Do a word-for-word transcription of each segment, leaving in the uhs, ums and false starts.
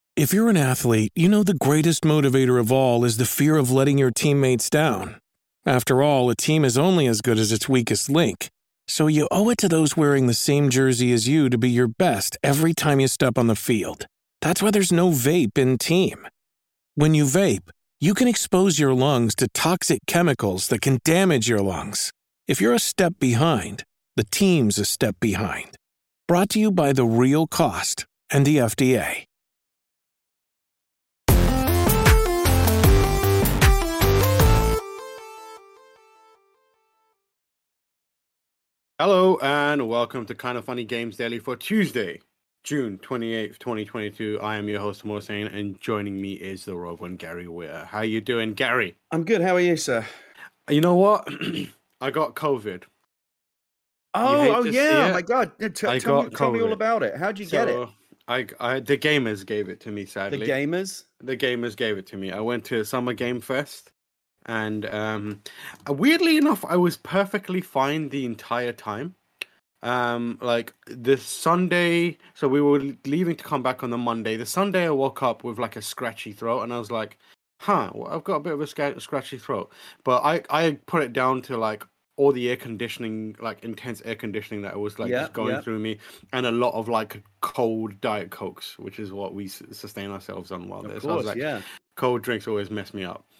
If you're an athlete, you know the greatest motivator of all is the fear of letting your teammates down. After all, a team is only as good as its weakest link. So you owe it to those wearing the same jersey as you to be your best every time you step on the field. That's why there's no vape in team. When you vape, you can expose your lungs to toxic chemicals that can damage your lungs. If you're a step behind, the team's a step behind. Brought to you by The Real Cost and the F D A. Hello and welcome to Kind of Funny Games Daily for Tuesday, June twenty-eighth, twenty twenty-two. I am your host, Mohsen, and joining me is the Rogue One, Gary Weir. How you doing, Gary? I'm good. How are you, sir? You know what? I got COVID. Oh, oh yeah. Oh my God. T- tell, me, tell me all about it. How'd you so, get it? I, I, the gamers gave it to me, sadly. The gamers? The gamers gave it to me. I went to Summer Game Fest. And um, weirdly enough, I was perfectly fine the entire time. Um, like the Sunday, so we were leaving to come back on the Monday. The Sunday, I woke up with like a scratchy throat, and I was like, "Huh, well, I've got a bit of a sc- scratchy throat." But I, I put it down to like all the air conditioning, like intense air conditioning that was like yeah, just going yeah. through me, and a lot of like cold Diet Cokes, which is what we sustain ourselves on while of there. Course, so I was like, yeah. Cold drinks always mess me up.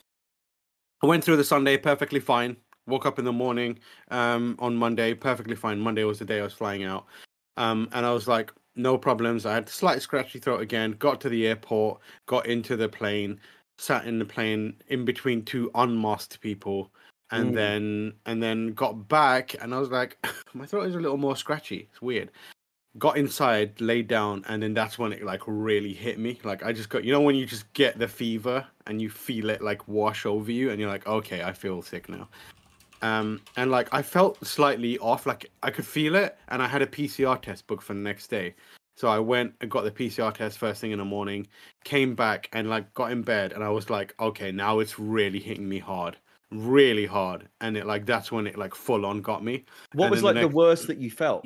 I went through the Sunday perfectly fine. Woke up in the morning um, on Monday, perfectly fine. Monday was the day I was flying out. Um, and I was like, no problems. I had a slight scratchy throat again. Got to the airport, got into the plane, sat in the plane in between two unmasked people, and mm. then and then got back. And I was like, my throat is a little more scratchy. It's weird. Got inside, laid down, and then that's when it like really hit me. Like I just got, you know, when you just get the fever and you feel it like wash over you, and you're like, okay, I feel sick now. Um, and like I felt slightly off, like I could feel it, and I had a P C R test booked for the next day. So I went and got the P C R test first thing in the morning, came back and like got in bed, and I was like, okay, now it's really hitting me hard, really hard, and it like that's when it like full on got me. What and was like the, next... the worst that you felt?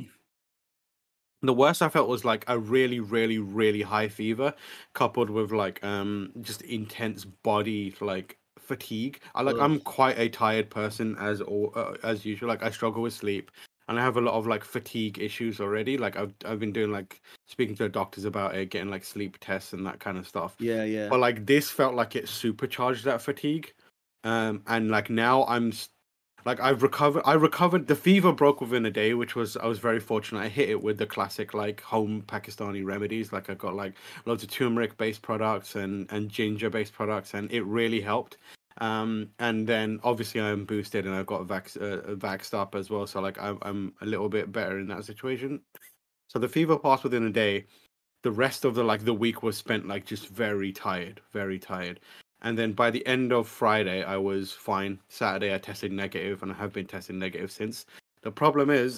The worst I felt was like a really, really, really high fever, coupled with like um just intense body like fatigue. I like Ugh. I'm quite a tired person as or uh, as usual. Like I struggle with sleep, and I have a lot of like fatigue issues already. Like I've I've been doing like speaking to doctors about it, getting like sleep tests and that kind of stuff. Yeah, yeah. But like this felt like it supercharged that fatigue, um, and like now I'm. Like I've recovered, I recovered. The fever broke within a day, which was I was very fortunate. I hit it with the classic like home Pakistani remedies. Like I got like loads of turmeric based products and and ginger based products, and it really helped. Um, and then obviously I'm boosted and I've got vax uh, vaxxed up as well. So like I'm I'm a little bit better in that situation. So the fever passed within a day. The rest of the like the week was spent like just very tired, very tired. And then by the end of Friday, I was fine. Saturday, I tested negative, and I have been testing negative since. The problem is,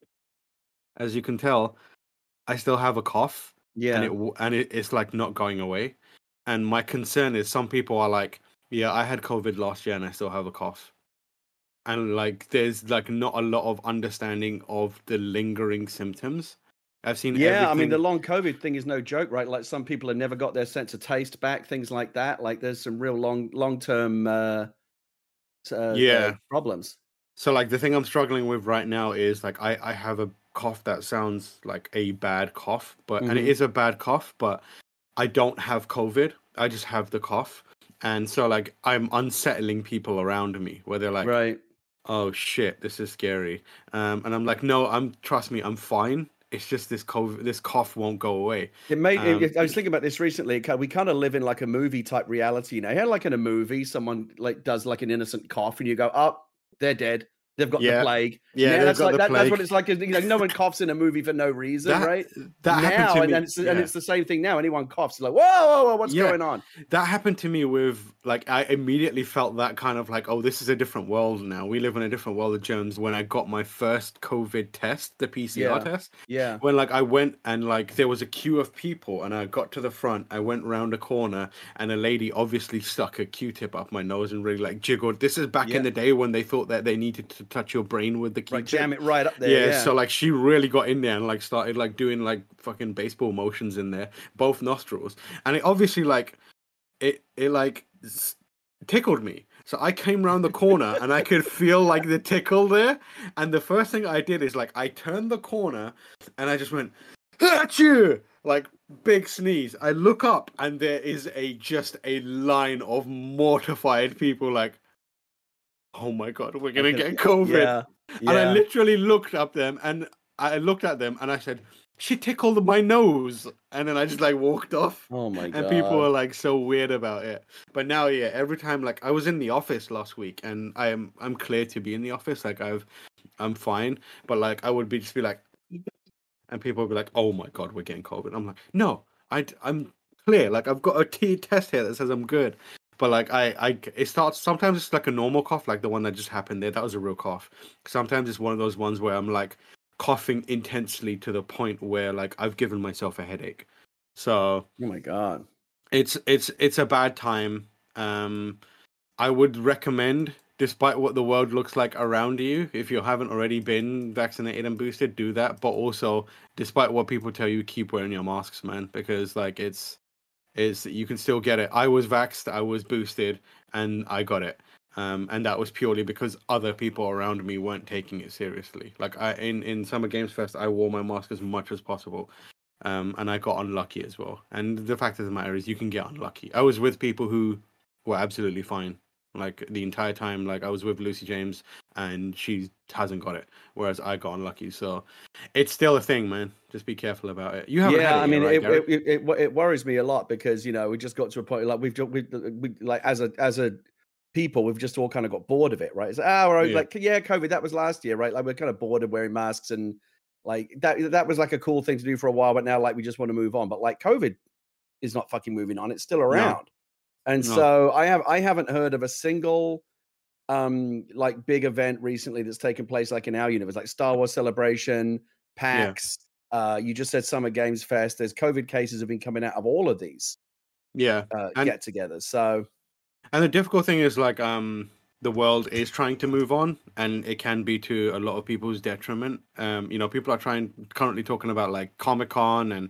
as you can tell, I still have a cough. Yeah. And, it, and it, it's like not going away. And my concern is some people are like, yeah, I had COVID last year and I still have a cough. And like, there's like not a lot of understanding of the lingering symptoms. I've seen yeah, everything. I mean, the long COVID thing is no joke, right? Like some people have never got their sense of taste back, things like that. Like there's some real long, long-term uh, uh, yeah. uh, problems. So like the thing I'm struggling with right now is like I, I have a cough that sounds like a bad cough, but mm-hmm. and it is a bad cough, but I don't have COVID. I just have the cough. And so like I'm unsettling people around me where they're like, right. oh shit, this is scary. Um, and I'm like, no, I'm trust me, I'm fine. It's just this COVID, this cough won't go away. It made. Um, I was thinking about this recently. We kind of live in like a movie type reality, you know. Here, like in a movie, someone like does like an innocent cough, and you go, "Oh, they're dead. They've got yeah. the plague." Yeah, now, that's like that, plague. That's what it's like. You know, no one coughs in a movie for no reason, that, right? That now, happened to and, me. and, it's, yeah. and it's the same thing now. Anyone coughs, it's like, whoa, whoa, whoa, what's yeah. going on? That happened to me with like I immediately felt that kind of like, oh, this is a different world now. We live in a different world of germs. When I got my first COVID test, the P C R yeah. test, yeah, when like I went and like there was a queue of people, and I got to the front. I went round a corner, and a lady obviously stuck a Q-tip up my nose and really like jiggled. This is back yeah. in the day when they thought that they needed to touch your brain with the key. Right, jam it right up there. Yeah, Yeah. so like she really got in there and like started like doing like fucking baseball motions in there, both nostrils, and it obviously like it it like s- tickled me. So I came around the corner and I could feel like the tickle there, and the first thing I did is like I turned the corner and I just went, "Achoo!" Like big sneeze. I look up and there is a just a line of mortified people like, oh my god, we're gonna Okay. get COVID. Yeah. And I Yeah. literally looked up them and I looked at them and I said, she tickled my nose. And then I just like walked off. Oh my god. And people were like so weird about it. But now, yeah, every time like I was in the office last week and I am I'm clear to be in the office. Like I've I'm fine. But like I would be just be like, and people would be like, oh my god, we're getting COVID. I'm like, no, I I'm clear. Like I've got a T test here that says I'm good. But like I, I, it starts. Sometimes it's like a normal cough, like the one that just happened there. That was a real cough. Sometimes it's one of those ones where I'm like coughing intensely to the point where like I've given myself a headache. So Oh my god. it's it's it's a bad time. Um, I would recommend, despite what the world looks like around you, if you haven't already been vaccinated and boosted, do that. But also, despite what people tell you, keep wearing your masks, man, because like it's. Is you can still get it. I was vaxxed, I was boosted, and I got it. Um, and that was purely because other people around me weren't taking it seriously. Like I in, in Summer Games Fest, I wore my mask as much as possible. Um, and I got unlucky as well. And the fact of the matter is you can get unlucky. I was with people who were absolutely fine. Like the entire time, like I was with Lucy James and she hasn't got it. Whereas I got unlucky. So it's still a thing, man. Just be careful about it. You haven't Yeah, had it I mean, yet, right, it, Garrett? it, it it it worries me a lot because you know we just got to a point like we've just we we like as a as a people we've just all kind of got bored of it, right? It's ah, right, Yeah. like yeah, COVID that was last year, right? Like we're kind of bored of wearing masks and like that that was like a cool thing to do for a while, but now like we just want to move on. But like COVID is not fucking moving on; it's still around. And No. so I have I haven't heard of a single um like big event recently that's taken place like in our universe, like Star Wars Celebration, PAX. Uh, you just said Summer Games Fest. There's COVID cases have been coming out of all of these Yeah. uh, And get-togethers. So And the difficult thing is like um the world is trying to move on and it can be to a lot of people's detriment. Um, you know, people are trying currently talking about like Comic Con and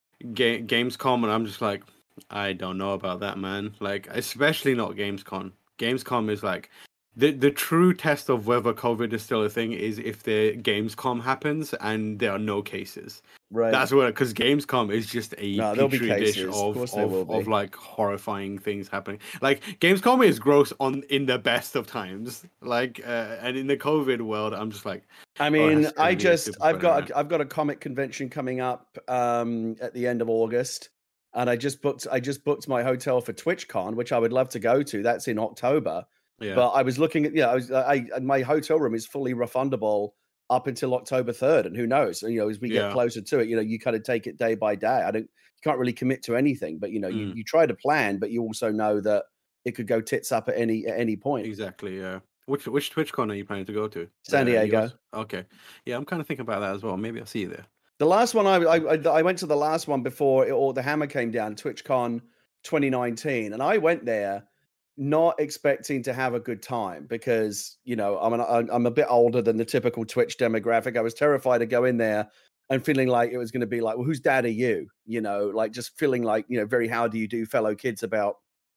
Ga- Gamescom, and I'm just like, I don't know about that, man. Like, especially not Gamescom. Gamescom is like the the true test of whether COVID is still a thing is if the Gamescom happens and there are no cases. right, That's what, because Gamescom is just a No, there'll be petri dish cases. Of of course there will of, of be. like horrifying things happening. Like Gamescom is gross on in the best of times. Like, uh, and in the COVID world, I'm just like, I oh, mean, that's gonna I be a just super I've fun got event. a, I've got a comic convention coming up um, at the end of August, and I just booked I just booked my hotel for TwitchCon, which I would love to go to. That's in October. Yeah, But I was looking at yeah, I was I, I my hotel room is fully refundable up until October third, and who knows? You know, as we get Yeah. closer to it, you know, you kind of take it day by day. I don't, you can't really commit to anything, but you know, you Mm. you try to plan, but you also know that it could go tits up at any at any point. exactly. Yeah. Which which TwitchCon are you planning to go to? San Uh, Diego. yours? Okay. Yeah, I'm kind of thinking about that as well. Maybe I'll see you there. The last one I, I I I went to the last one before it, all the hammer came down, TwitchCon twenty nineteen, and I went there not expecting to have a good time because you know I'm an, I'm I'm a bit older than the typical Twitch demographic. I was terrified to go in there and feeling like it was going to be like, well, whose dad are you? You know, like just feeling like you know very how do you do fellow kids about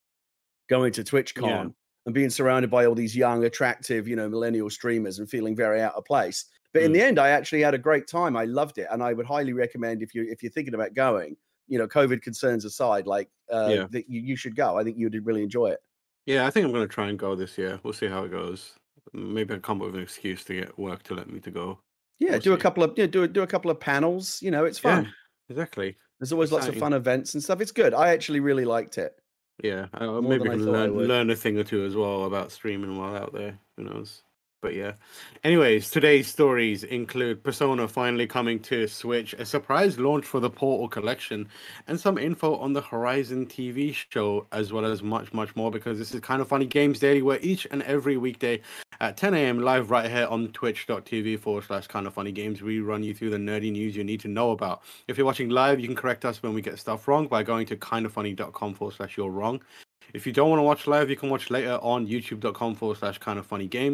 going to TwitchCon Yeah. and being surrounded by all these young, attractive, you know, millennial streamers and feeling very out of place. But in Mm. the end, I actually had a great time. I loved it, and I would highly recommend if you if you're thinking about going, you know, COVID concerns aside, like uh, Yeah. that you, you should go. I think you would really enjoy it. Yeah, I think I'm gonna try and go this year. We'll see how it goes. Maybe I'll come up with an excuse to get work to let me to go. Yeah, We'll do a see. couple of you know, do a- do a couple of panels. You know, it's fun. Yeah, exactly. There's always lots of Exciting. fun events and stuff. It's good. I actually really liked it. Yeah, I, More maybe than I I can thought I learn would. learn a thing or two as well about streaming while out there. Who knows? But yeah. Anyways, today's stories include Persona finally coming to Switch, a surprise launch for the Portal Collection, and some info on the Horizon T V show, as well as much, much more, because this is Kind of Funny Games Daily, where each and every weekday at ten a.m. live right here on twitch.tv forward slash Kind of Funny Games, we run you through the nerdy news you need to know about. If you're watching live, you can correct us when we get stuff wrong by going to kindoffunny.com forward slash you're wrong. If you don't want to watch live, you can watch later on youtube.com forward slash kind of funny games.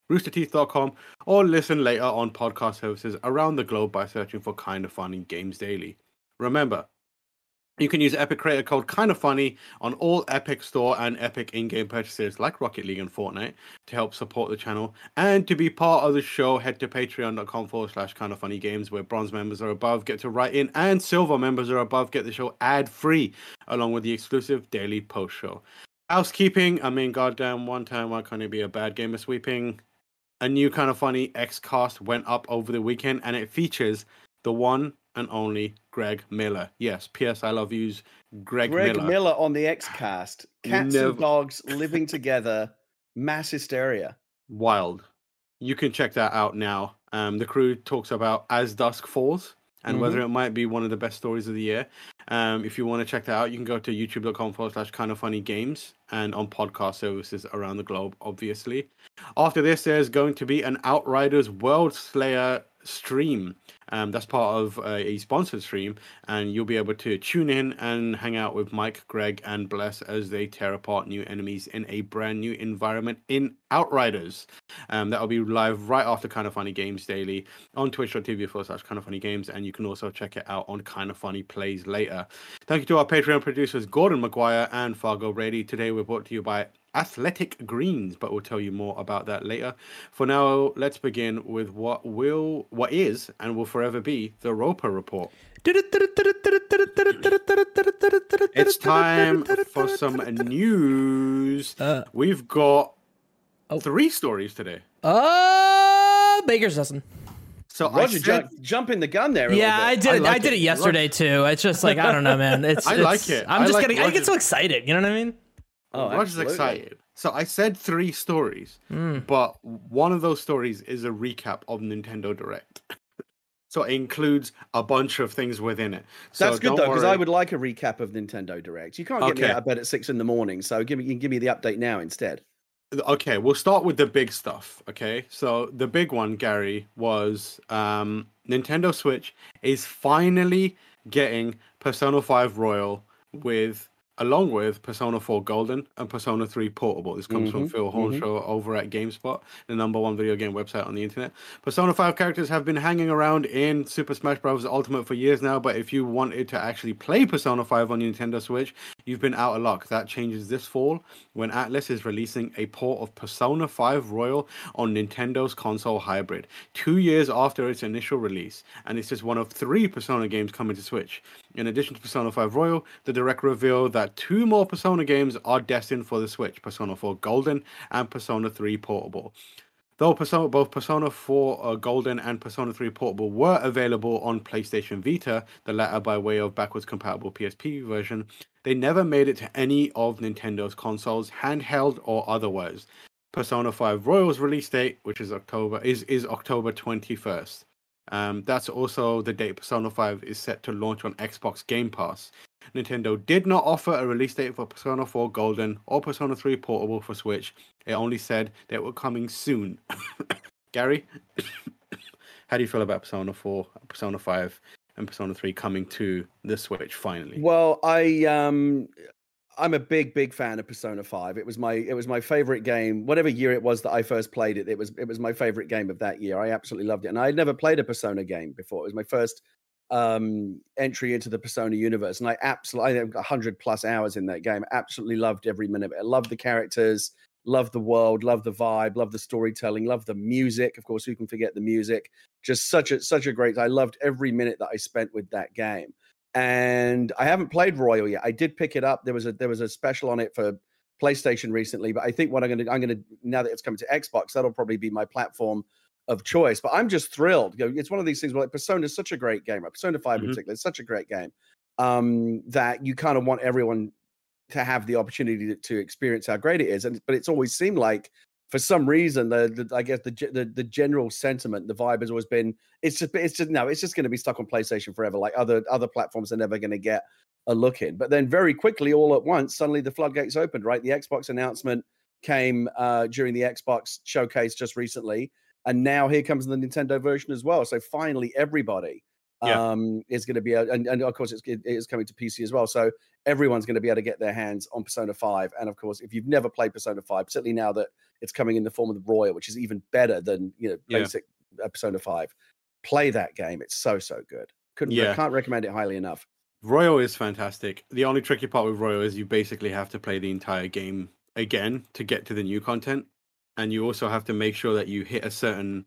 rooster teeth dot com, or listen later on podcast services around the globe by searching for Kinda Funny Games Daily. Remember, you can use Epic Creator Code Kinda Funny on all Epic Store and Epic in-game purchases like Rocket League and Fortnite to help support the channel. And to be part of the show, head to patreon.com forward slash Kinda Funny Games, where bronze members are above, get to write in, and silver members are above, get the show ad-free, along with the exclusive daily post show. Housekeeping, I mean, goddamn, one time why can't it be a bad game of sweeping? A new Kinda Funny X-Cast went up over the weekend, and it features the one and only Greg Miller. Yes, P S I love yous, Greg, Greg Miller. Miller on the X-Cast. Cats Never- and dogs living together. Mass hysteria. Wild. You can check that out now. Um, the crew talks about As Dusk Falls and Mhm. whether it might be one of the best stories of the year. Um, if you want to check that out, you can go to youtube.com forward slash Kinda Funny Games and on podcast services around the globe, obviously. After this, there's going to be an Outriders World Slayer stream. Um, that's part of uh, a sponsored stream, and you'll be able to tune in and hang out with Mike, Greg, and Bless as they tear apart new enemies in a brand new environment in Outriders. Um, that'll be live right after Kinda Funny Games Daily on twitch.tv forward slash Kinda Funny Games, and you can also check it out on Kinda Funny Plays later. Thank you to our Patreon producers Gordon McGuire and Fargo Brady. Today we're brought to you by Athletic Greens, but we'll tell you more about that later. For now, let's begin with what will, what is, and will forever be the Roper Report. It's time for some news. Uh, We've got Oh. three stories today. uh, Baker's dozen. So I Roger, said, jump, jumping the gun there. A Yeah, I little bit. did. I it. like I did it. it yesterday too. It's just like I don't know, man. It's I it's- like it. I'm I just like getting. I get Roger's- so excited. You know what I mean? Oh, Roger's absolutely. excited. So I said three stories, Mm. but one of those stories is a recap of Nintendo Direct. So it includes a bunch of things within it. So That's good don't though, because worry. I would like a recap of Nintendo Direct. You can't get me Okay. out of bed at six in the morning, so give me you can give me the update now instead. Okay, we'll start with the big stuff. Okay, so the big one, Gary, was um, Nintendo Switch is finally getting Persona five Royal with, along with Persona four Golden and Persona three Portable. This comes from Mhm, Phil Hornshaw over at GameSpot, the number one video game website on the internet. Persona five characters have been hanging around in Super Smash Bros. Ultimate for years now, but if you wanted to actually play Persona five on your Nintendo Switch, you've been out of luck. That changes this fall when Atlas is releasing a port of Persona five Royal on Nintendo's console hybrid, two years after its initial release, and it's just one of three Persona games coming to Switch. In addition to Persona five Royal, the Direct revealed that two more Persona games are destined for the Switch, Persona four Golden and Persona three Portable. Though Persona, both Persona four uh, Golden and Persona three Portable were available on PlayStation Vita, the latter by way of backwards compatible P S P version, they never made it to any of Nintendo's consoles, handheld or otherwise. Persona five Royal's release date, which is October, is, is October twenty-first. Um, that's also the date Persona five is set to launch on Xbox Game Pass. Nintendo did not offer a release date for Persona four Golden or Persona three Portable for Switch. It only said they were coming soon. Gary, how do you feel about Persona four, Persona five, and Persona three coming to the Switch finally? Well, I um I'm a big, big fan of Persona five. It was my it was my favorite game. Whatever year it was that I first played it, it was it was my favorite game of that year. I absolutely loved it. And I had never played a Persona game before. It was my first um entry into the Persona universe. And I absolutely I had one hundred plus hours in that game. Absolutely loved every minute of it. I loved the characters, loved the world, loved the vibe, loved the storytelling, loved the music. Of course, who can forget the music? Just such a such a great. I loved every minute that I spent with that game. And I haven't played Royal yet. I did pick it up. There was a there was a special on it for PlayStation recently, but I think what I'm gonna I'm gonna now that it's coming to Xbox, that'll probably be my platform of choice. But I'm just thrilled. You know, it's one of these things where like Persona is such a great game. Right? Persona five Mhm. in particular is such a great game um, that you kind of want everyone to have the opportunity to, to experience how great it is. And but it's always seemed like for some reason the, the I guess the, ge- the the general sentiment, the vibe has always been it's just it's just no, it's just going to be stuck on PlayStation forever. Like other other platforms are never going to get a look in. But then very quickly, all at once, suddenly the floodgates opened. Right, the Xbox announcement came uh, during the Xbox showcase just recently, and now here comes the Nintendo version as well. So finally, everybody Yeah. um, is going to be, a, and, and of course it's, it is coming to P C as well. So everyone's going to be able to get their hands on Persona five. And of course, if you've never played Persona five, particularly now that it's coming in the form of the Royal, which is even better than, you know, Yeah. basic uh, Persona five, play that game. It's so, so good. Couldn't, Yeah. can't recommend it highly enough. Royal is fantastic. The only tricky part with Royal is you basically have to play the entire game again to get to the new content. And you also have to make sure that you hit a certain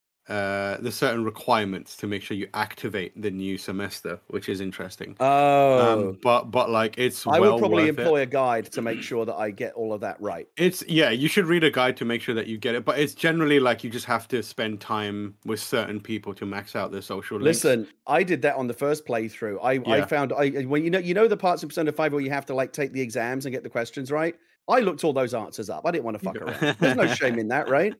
uh the certain requirements to make sure you activate the new semester, which is interesting. Oh, Um, but but like it's I well would probably worth it. employ a guide to make sure that I get all of that right. It's yeah, you should read a guide to make sure that you get it. But it's generally like you just have to spend time with certain people to max out their social links. Listen, I did that on the first playthrough. I, I Yeah. found I when you know you know the parts of Persona five where you have to like take the exams and get the questions right. I looked all those answers up. I didn't want to fuck around. There's no shame in that, right?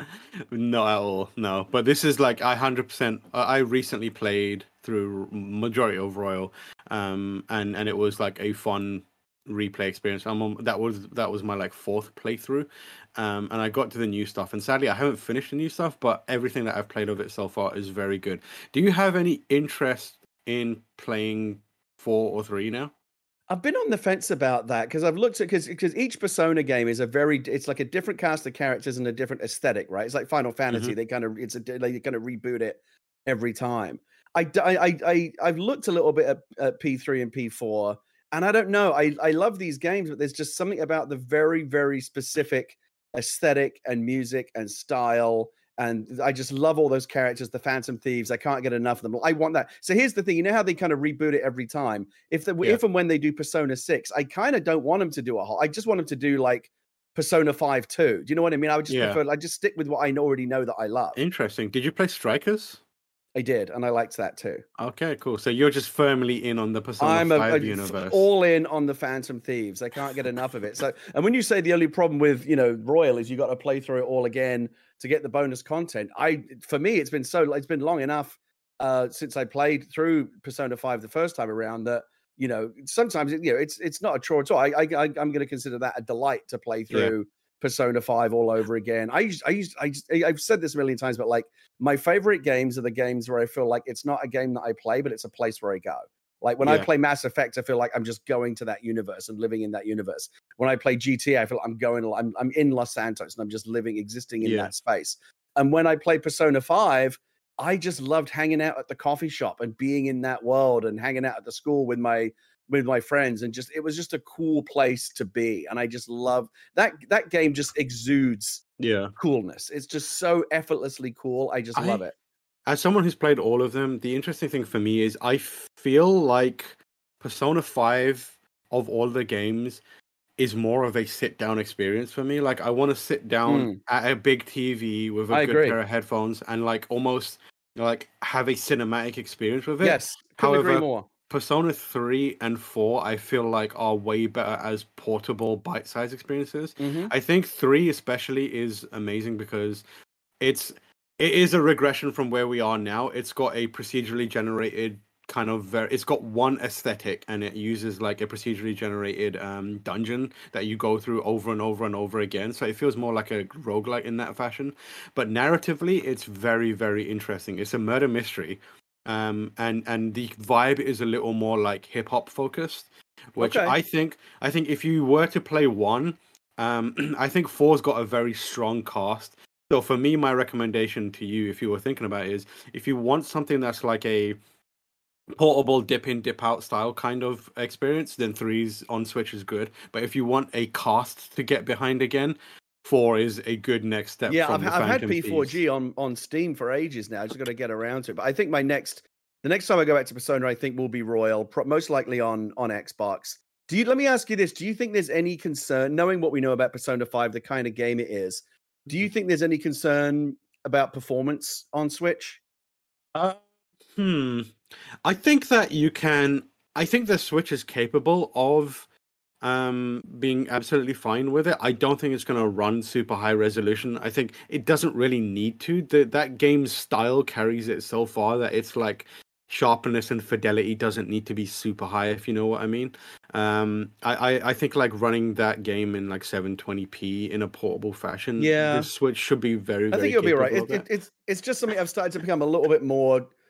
Not at all, no. But this is like I one hundred percent. I recently played through majority of Royal, um, and and it was like a fun replay experience. I'm on, that was that was my like fourth playthrough, um, and I got to the new stuff. And sadly, I haven't finished the new stuff, but everything that I've played of it so far is very good. Do you have any interest in playing four or three now? I've been on the fence about that because I've looked at because because each Persona game is a very it's like a different cast of characters and a different aesthetic, right? It's like Final Fantasy. Mm-hmm. They kind of it's a they kind of reboot it every time. I I I I've looked a little bit at, at P three and P four, and I don't know. I I love these games, but there's just something about the very very specific aesthetic and music and style. And I just love all those characters, the Phantom Thieves. I can't get enough of them. I want that. So here's the thing: you know how they kind of reboot it every time. If the, Yeah. if and when they do Persona six, I kind of don't want them to do a whole. I just want them to do like Persona five two. Do you know what I mean? I would just Yeah. prefer. I just stick with what I already know that I love. Interesting. Did you play Strikers? I did, and I liked that too. Okay, cool. So you're just firmly in on the Persona I'm a, five a- universe. all in on the Phantom Thieves. I can't get enough of it. So, and when you say the only problem with you know Royal is you got to play through it all again to get the bonus content, I for me it's been so it's been long enough uh, since I played through Persona five the first time around that you know sometimes it, you know it's it's not a chore at all. I, I, I I'm going to consider that a delight to play Yeah. through Persona five all over again. I used I used I just, I've said this a million times, but like my favorite games are the games where I feel like it's not a game that I play, but it's a place where I go. Like when I Yeah. play Mass Effect, I feel like I'm just going to that universe and living in that universe. When I play G T A, I feel like I'm going, I'm, I'm in Los Santos and I'm just living, existing in Yeah. that space. And when I play Persona five, I just loved hanging out at the coffee shop and being in that world and hanging out at the school with my with my friends and just it was just a cool place to be. And I just love that that game just exudes Yeah. coolness. It's just so effortlessly cool. I just love I- it. As someone who's played all of them, the interesting thing for me is I feel like Persona five of all the games is more of a sit down experience for me. Like I want to sit down Mm. at a big T V with a I good agree. pair of headphones and like almost like have a cinematic experience with it. Yes, couldn't agree However, more. Persona three and four, I feel like are way better as portable bite-sized experiences. Mhm. I think three especially is amazing because it's it is a regression from where we are now. It's got a procedurally generated kind of very, it's got one aesthetic and it uses like a procedurally generated um dungeon that you go through over and over and over again. So it feels more like a roguelike in that fashion. But narratively, it's very, very interesting. It's a murder mystery. Um and and the vibe is a little more like hip hop focused, which Okay. I think I think if you were to play one, um I think four's got a very strong cast. So for me, my recommendation to you, if you were thinking about it, is if you want something that's like a portable dip in, dip out style kind of experience, then three's on Switch is good. But if you want a cast to get behind again, four is a good next step. Yeah, from I've, the I've had Phantom P four G Thieves. on, on Steam for ages now. I just got to get around to it. But I think my next, the next time I go back to Persona, I think will be Royal, pro- most likely on on Xbox. Do you? Let me ask you this: do you think there's any concern, knowing what we know about Persona five, the kind of game it is? Do you think there's any concern about performance on Switch? Uh, hmm. I think that you can. I think the Switch is capable of um being absolutely fine with it. I don't think it's going to run super high resolution. I think it doesn't really need to. The, that game's style carries it so far that it's like sharpness and fidelity doesn't need to be super high, if you know what I mean. Um, I, I, I think like running that game in like seven twenty p in a portable fashion, Yeah. the Switch should be very, I very think you'll be right. capable It, of it, that. it's it's just something I've started to become a little bit more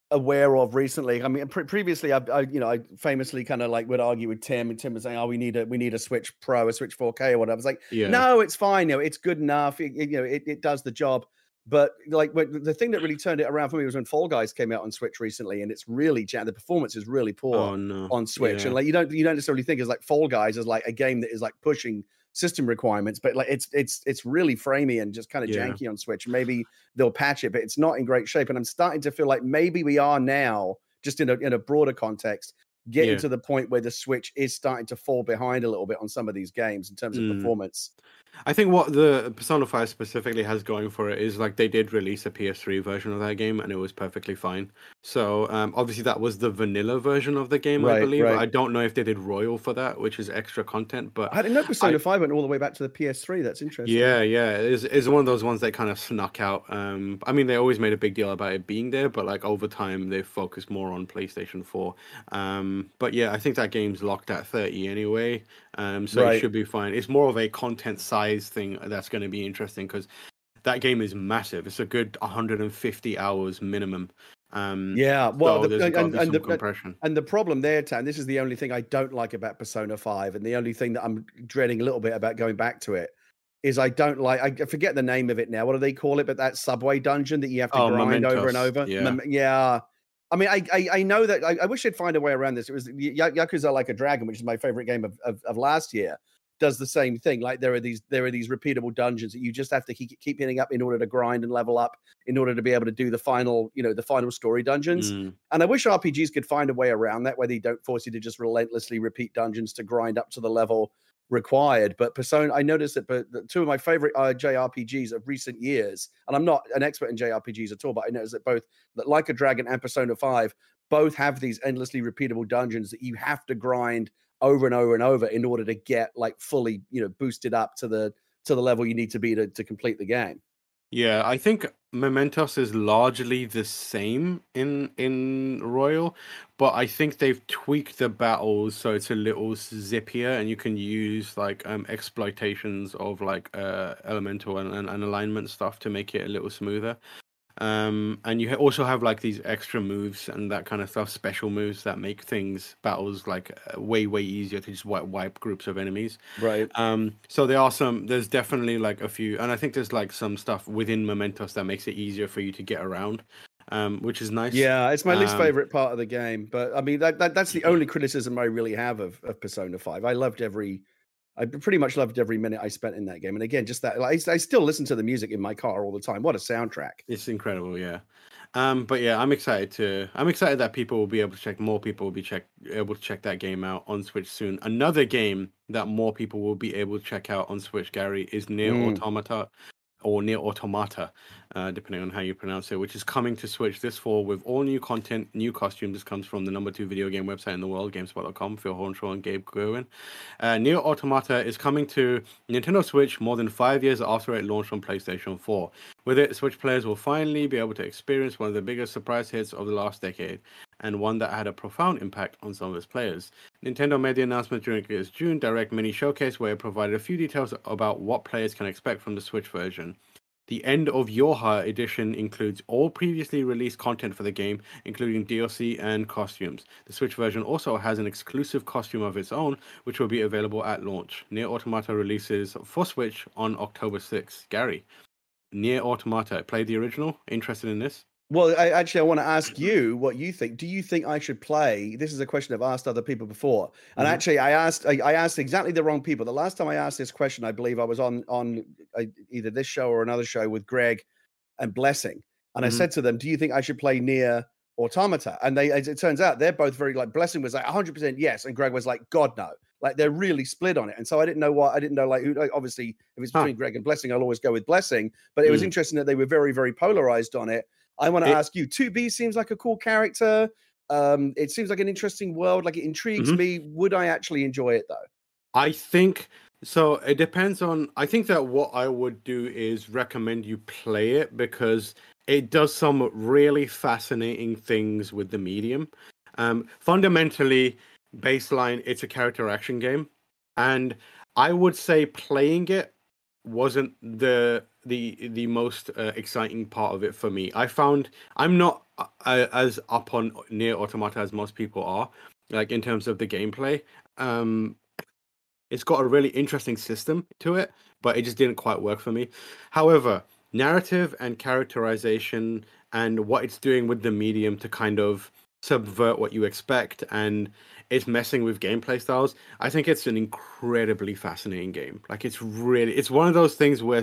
aware of recently. I mean, pre- previously, I, I, you know, I famously kind of like would argue with Tim, and Tim was saying, "Oh, we need a we need a Switch Pro, a Switch four K, or whatever." I was like, Yeah. "No, it's fine. You know, it's good enough. It, it- you know, it, it does the job." But like when, the thing that really turned it around for me was when Fall Guys came out on Switch recently, and it's really jam- the performance is really poor Oh no. on Switch, Yeah. and like you don't you don't necessarily think it's like Fall Guys as like a game that is like pushing system requirements, but like it's it's it's really framey and just kind of Yeah. janky on Switch. Maybe they'll patch it, but it's not in great shape. And I'm starting to feel like maybe we are now, just in a in a broader context, getting Yeah. to the point where the Switch is starting to fall behind a little bit on some of these games in terms of Mm. performance. I think what the Persona five specifically has going for it is like they did release a P S three version of that game and it was perfectly fine. So um, obviously that was the vanilla version of the game, I Right, believe. right. I don't know if they did Royal for that, which is extra content, but I didn't know Persona I- five went all the way back to the P S three. That's interesting. yeah, yeah, it's, it's one of those ones that kind of snuck out. Um, I mean, they always made a big deal about it being there, but like over time, they focused more on PlayStation four. Um, but yeah, I think that game's locked at thirty anyway, um, so Right. it should be fine. It's more of a content size thing that's going to be interesting because that game is massive. It's a good one hundred fifty hours minimum. Um, Yeah, well, so the, there's and, got to and, be and some the, compression. and the problem there, Tan, this is the only thing I don't like about Persona five, and the only thing that I'm dreading a little bit about going back to it is I don't like, I forget the name of it now. What do they call it? But that subway dungeon that you have to Oh, grind over and Mementos, over. yeah. Mem- yeah. I mean, I, I I know that I, I wish they'd find a way around this. It was Ya- Yakuza Like a Dragon, which is my favorite game of, of, of last year, does the same thing. Like there are these there are these repeatable dungeons that you just have to keep keep hitting up in order to grind and level up in order to be able to do the final, you know, the final story dungeons. Mm. And I wish R P Gs could find a way around that where they don't force you to just relentlessly repeat dungeons to grind up to the level required. But Persona, I noticed that but the- two of my favorite uh, J R P Gs of recent years, and I'm not an expert in J R P Gs at all, but I noticed that both that Like a Dragon and Persona five both have these endlessly repeatable dungeons that you have to grind over and over and over in order to get like fully, you know, boosted up to the to the level you need to be to, to complete the game. Yeah, I think Mementos is largely the same in in Royal, but I think they've tweaked the battles so it's a little zippier and you can use like um exploitations of like uh elemental and, and, and alignment stuff to make it a little smoother. Um, and you ha- also have like these extra moves and that kind of stuff, special moves that make things battles like uh, way way easier to just wipe wipe groups of enemies. Right. Um, so there are some, there's definitely like a few, and I think there's like some stuff within Mementos that makes it easier for you to get around, um, which is nice. Yeah, it's my least Um, favorite part of the game, but I mean that, that that's the only criticism I really have of, of Persona five. I loved every, I pretty much loved every minute I spent in that game. And again, just that, like, I, I still listen to the music in my car all the time. What a soundtrack! It's incredible, yeah. Um, but yeah, I'm excited to. I'm excited that people will be able to check. More people will be check able to check that game out on Switch soon. Another game that more people will be able to check out on Switch, Gary, is Near Mm. Automata, or Near Automata, uh, depending on how you pronounce it, which is coming to Switch this fall with all new content, new costumes. This comes from the number two video game website in the world, GameSpot dot com. Phil Hornshaw and Gabe Gerwin. Uh, Near Automata is coming to Nintendo Switch more than five years after it launched on PlayStation four. With it, Switch players will finally be able to experience one of the biggest surprise hits of the last decade, and one that had a profound impact on some of its players. Nintendo made the announcement during its June Direct mini showcase, where it provided a few details about what players can expect from the Switch version. The End of Yoha edition includes all previously released content for the game, including D L C and costumes. The Switch version also has an exclusive costume of its own, which will be available at launch. Nier Automata releases for Switch on October sixth. Gary, Nier Automata, played the original? Interested in this? Well, I, actually, I want to ask you what you think. Do you think I should play? This is a question I've asked other people before, and Mhm. actually, I asked I, I asked exactly the wrong people. The last time I asked this question, I believe I was on on uh, either this show or another show with Greg and Blessing, and I Mhm. said to them, "Do you think I should play Near Automata?" And they, as it turns out, they're both very like Blessing was like one hundred percent yes, and Greg was like, "God no." Like they're really split on it, and so I didn't know what I didn't know. Like, who, like, obviously, if it's Huh. between Greg and Blessing, I'll always go with Blessing. But it was Mm. interesting that they were very, very polarized on it. I want to It- ask you. two B seems like a cool character. Um, it seems like an interesting world. Like it intrigues Mhm. me. Would I actually enjoy it though? I think so. It depends on. I think that what I would do is recommend you play it because it does some really fascinating things with the medium. Um, fundamentally, baseline, it's a character action game, and I would say playing it wasn't the the the most uh, exciting part of it for me. I found I'm not I, as up on Near Automata as most people are, like in terms of the gameplay. Um, it's got a really interesting system to it, but it just didn't quite work for me. However, narrative and characterization and what it's doing with the medium to kind of subvert what you expect, and it's messing with gameplay styles. I think it's an incredibly fascinating game. Like it's really, it's one of those things where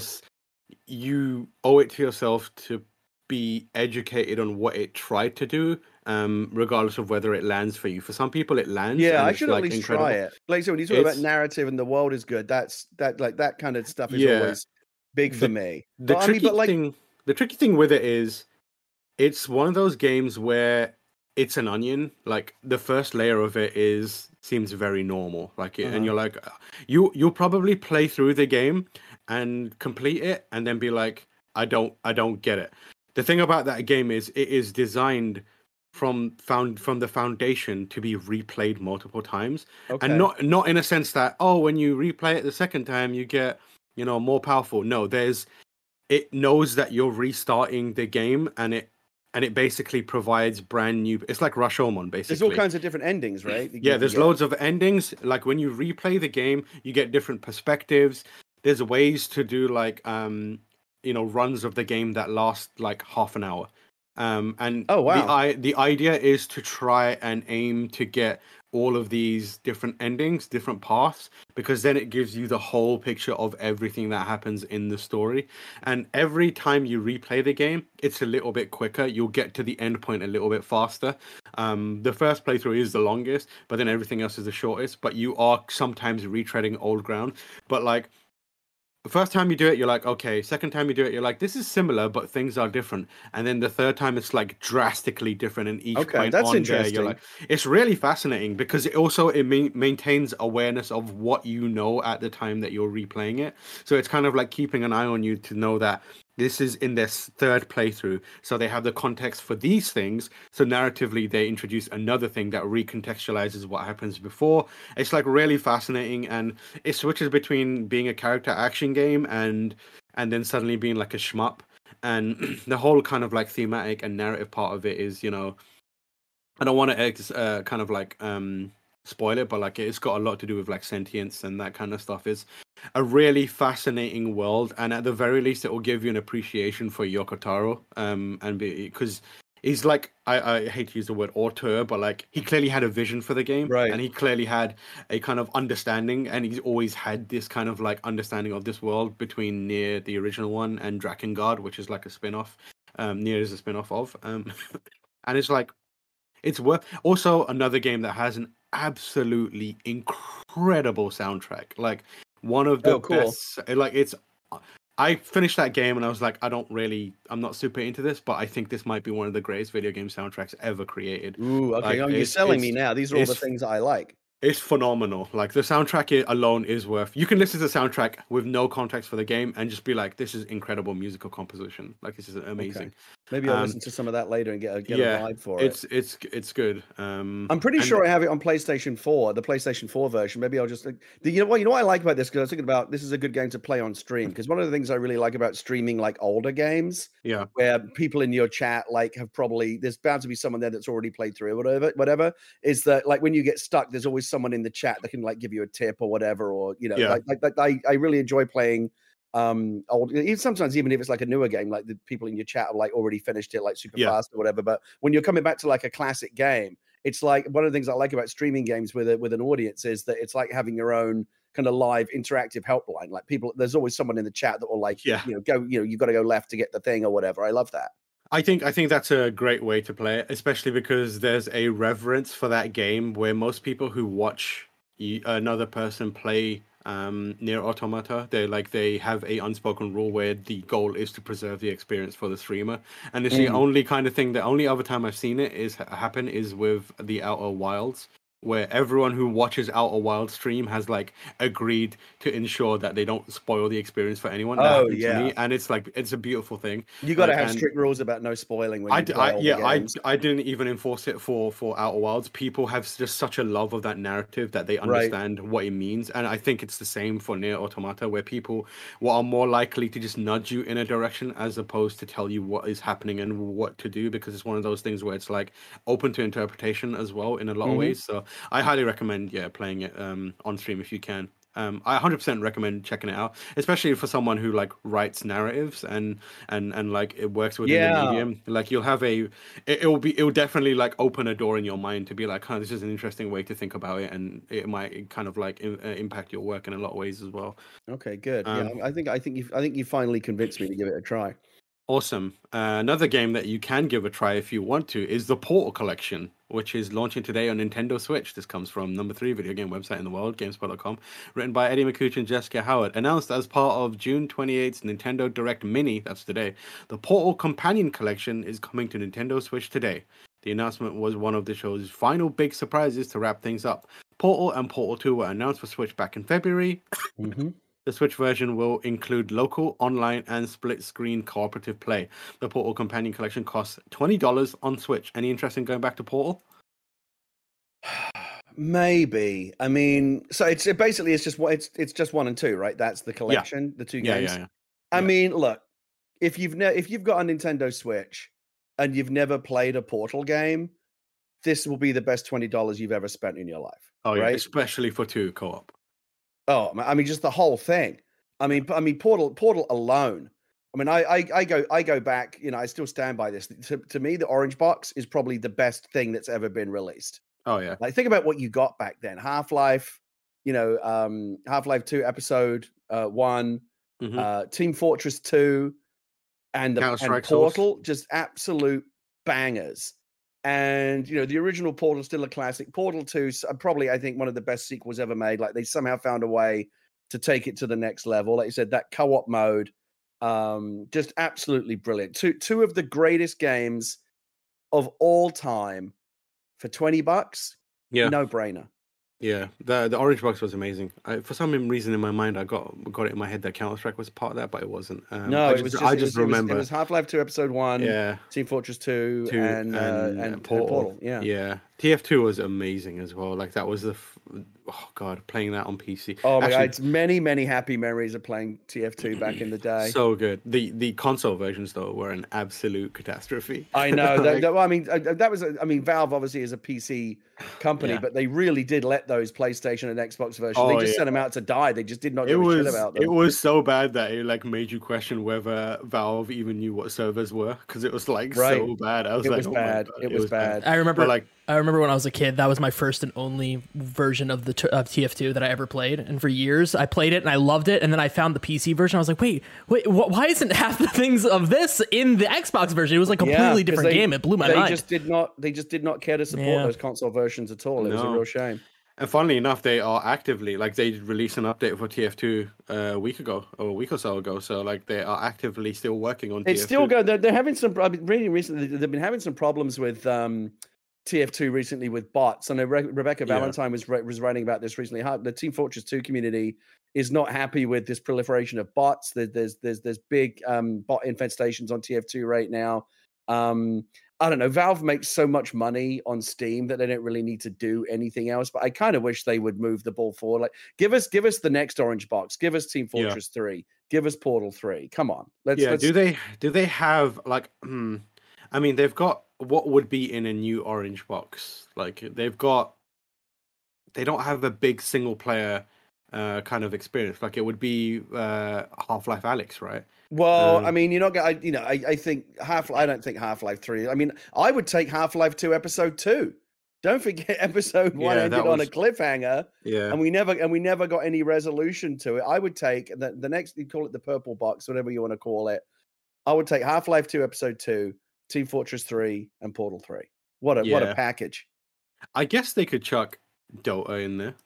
you owe it to yourself to be educated on what it tried to do, um, regardless of whether it lands for you. For some people, it lands. Yeah, and I it's, should like, at least incredible. try it. Like so, when you talk about It's narrative and the world is good, that's that like that kind of stuff is yeah. always big for The me. the But I mean, tricky but like, thing, the tricky thing with it is, it's one of those games where it's an onion. Like the first layer of it is seems very normal. Like, it, and uh-huh. you're like, you you'll probably play through the game and complete it, and then be like, I don't, I don't get it. The thing about that game is it is designed from found from the foundation to be replayed multiple times, Okay. and not not in a sense that, oh, when you replay it the second time you get, you know, more powerful. No, there's it knows that you're restarting the game, and it and it basically provides brand new. It's like Rashomon, basically. There's all kinds of different endings, right? that you Yeah, can there's get. loads of endings. Like when you replay the game, you get different perspectives. There's ways to do like um you know runs of the game that last like half an hour. Um and Oh the wow. i the idea is to try and aim to get all of these different endings, different paths, because then it gives you the whole picture of everything that happens in the story. And every time you replay the game, it's a little bit quicker. You'll get to the end point a little bit faster. Um, the first playthrough is the longest, but then everything else is the shortest. But you are sometimes retreading old ground. But like, the first time you do it, you're like, okay. Second time you do it, you're like, this is similar, but things are different. And then the third time, it's like drastically different. And each Okay, point that's on there, you're interesting. like, it's really fascinating because it also it ma- maintains awareness of what you know at the time that you're replaying it. So it's kind of like keeping an eye on you to know that this is in their third playthrough. So they have the context for these things. So narratively, they introduce another thing that recontextualizes what happens before. It's like really fascinating, and it switches between being a character action game and and then suddenly being like a shmup. And the whole kind of like thematic and narrative part of it is, you know, I don't want to ex- uh, kind of like um spoil it, but like it's got a lot to do with like sentience and that kind of stuff. Is a really fascinating world, and at the very least, it will give you an appreciation for Yoko Taro. Um, and because he's like, I, I hate to use the word auteur, but like he clearly had a vision for the game, Right. and he clearly had a kind of understanding, and he's always had this kind of like understanding of this world between Nier, the original one, and Drakengard, which is like a spin-off. Um, Nier is a spin-off of, um, and it's like. It's worth also another game that has an absolutely incredible soundtrack. Like one of the Oh, cool. best. Like it's. I finished that game and I was like, I don't really, I'm not super into this, but I think this might be one of the greatest video game soundtracks ever created. Ooh, okay. Like oh, you're it's selling me it's now. These are all the it's things that I like. it's phenomenal. Like the soundtrack i- alone is worth. You can listen to the soundtrack with no context for the game and just be like, this is incredible musical composition. Like this is Okay. amazing. Maybe I'll Um, listen to some of that later and get a get a yeah, vibe for it. it's it's it's good. Um, I'm pretty and sure I have it on PlayStation four, the PlayStation four version. Maybe I'll just like, the- you know what you know what I like about this, because I was thinking about this is a good game to play on stream, because one of the things I really like about streaming like older games yeah, where people in your chat like have probably there's bound to be someone there that's already played through it, whatever whatever is that like when you get stuck, there's always someone in the chat that can like give you a tip or whatever, or you know, yeah, like like, like I, I really enjoy playing um old even sometimes even if it's like a newer game, like the people in your chat have like already finished it like super yeah, fast or whatever. But when you're coming back to like a classic game, it's like one of the things I like about streaming games with a, with an audience is that it's like having your own kind of live interactive helpline. Like people, there's always someone in the chat that will like, yeah. you know, go, you know, you've got to go left to get the thing or whatever. I love that. I think I think that's a great way to play it, especially because there's a reverence for that game where most people who watch y- another person play um Near Automata, they like they have a unspoken rule where the goal is to preserve the experience for the streamer, and it's the Mm. only kind of thing. The only other time I've seen it is happen is with the Outer Wilds, where everyone who watches Outer Wild stream has like agreed to ensure that they don't spoil the experience for anyone. That Oh, happened to me, yeah. and it's like it's a beautiful thing. You got to Like, have and strict rules about no spoiling when I, you d- play I- all yeah, the I, games. I didn't even enforce it for for Outer Wilds. People have just such a love of that narrative that they Right. understand what it means, and I think it's the same for Nier Automata, where people well, are more likely to just nudge you in a direction as opposed to tell you what is happening and what to do, because it's one of those things where it's like open to interpretation as well in a lot of Mhm. ways. So I highly recommend yeah playing it um on stream if you can. Um, I one hundred percent recommend checking it out, especially for someone who like writes narratives and and and like it works within the Yeah. medium. Like you'll have a, it, it will be, it will definitely like open a door in your mind to be like, huh, this is an interesting way to think about it, and it might kind of like im- uh, impact your work in a lot of ways as well. Okay, good. Um, yeah, I think I think you I think you finally convinced me to give it a try. Awesome. Uh, another game that you can give a try if you want to is the Portal Collection, which is launching today on Nintendo Switch. This comes from number three video game website in the world, GameSpot dot com, written by Eddie McCooch and Jessica Howard. Announced as part of June twenty-eighth Nintendo Direct Mini, that's today, the Portal Companion Collection is coming to Nintendo Switch today. The announcement was one of the show's final big surprises to wrap things up. Portal and Portal two were announced for Switch back in February. Mm-hmm. The Switch version will include local, online, and split-screen cooperative play. The Portal Companion Collection costs twenty dollars on Switch. Any interest in going back to Portal? Maybe. I mean, so it's it basically it's just what it's it's just one and two, right? That's the collection, the two Yeah, games. yeah, yeah. I yeah. mean, look, if you've ne- if you've got a Nintendo Switch and you've never played a Portal game, this will be the best twenty dollars you've ever spent in your life. Oh, yeah, right? especially for two co-op. Oh, I mean, just the whole thing. I mean, I mean, Portal, Portal alone. I mean, I, I, I go, I go back. You know, I still stand by this. To, to me, the Orange Box is probably the best thing that's ever been released. Oh, yeah. Like, think about what you got back then. Half Life, you know, um, Half Life Two, Episode uh, One, Mhm. uh, Team Fortress Two, and the and Counter-Strike Source. Portal, just absolute bangers. And you know, the original Portal is still a classic. Portal Two, is probably I think one of the best sequels ever made. Like they somehow found a way to take it to the next level. Like you said, that co-op mode, um, just absolutely brilliant. Two two of the greatest games of all time for twenty bucks. Yeah. No brainer. Yeah, the the Orange Box was amazing. I, for some reason in my mind, I got got it in my head that Counter Strike was part of that, but it wasn't. Um, No, I it just, was just, I it just was, it was- remember. it was, Half-Life Two, Episode One, yeah, Team Fortress Two, two and, uh, and, and, uh, and Portal. Portal. Yeah. Yeah, T F two was amazing as well. Like that was the, f- oh god, playing that on P C. Oh my Actually, god, it's many, many happy memories of playing T F two back in the day. so good. The the console versions though were an absolute catastrophe. I know. that, Like, that- well, I mean, uh, that was. a- I mean, Valve obviously is a P C company, Yeah. but they really did let those PlayStation and Xbox versions. Oh, they just yeah. sent them out to die. They just did not it give a shit was about them. it was so bad that it like made you question whether Valve even knew what servers were, because it was like Right. so bad. I was It like, was oh my bad. God, It was bad. I remember. But like, I remember when I was a kid. That was my first and only version of the t- of T F two that I ever played, and for years I played it and I loved it. And then I found the P C version. I was like, wait, wait, wh- why isn't half the things of this in the Xbox version? It was like a Yeah, completely 'cause different they- game. It blew my they mind. just did not. They just did not care to support Yeah. those console versions at all. It was a No. real shame. and funnily enough, they are actively like they released an update for T F two uh, a week ago or a week or so ago. So like they are actively still working on. It's T F two. still good. They're, they're having some. I've been reading recently. They've been having some problems with um, T F two recently with bots. I know Re- Rebecca Yeah. Valentine was re- was writing about this recently. How the Team Fortress two community is not happy with this proliferation of bots. There, there's there's there's big um, bot infestations on T F two right now. Um, I don't know. Valve makes so much money on Steam that they don't really need to do anything else. But I kind of wish they would move the ball forward. Like, give us give us the next Orange Box. Give us Team Yeah. Fortress three. Give us Portal three. Come on. Let's. Yeah. let's Do they do they have like? Hmm, I mean, they've got what would be in a new Orange Box. Like they've got. They don't have a big single player uh, kind of experience. Like it would be uh, Half Life Alyx, right? Well, Um, I mean, you're not going. You know, I, I think half. I don't think Half Life Three. I mean, I would take Half Life Two, Episode Two. Don't forget, Episode One Yeah, ended that on a was- cliffhanger, Yeah. and we never and we never got any resolution to it. I would take the the next. You call it the purple box, whatever you want to call it. I would take Half Life Two, Episode Two, Team Fortress Three, and Portal Three. What a what a Yeah. package! I guess they could chuck Dota in there.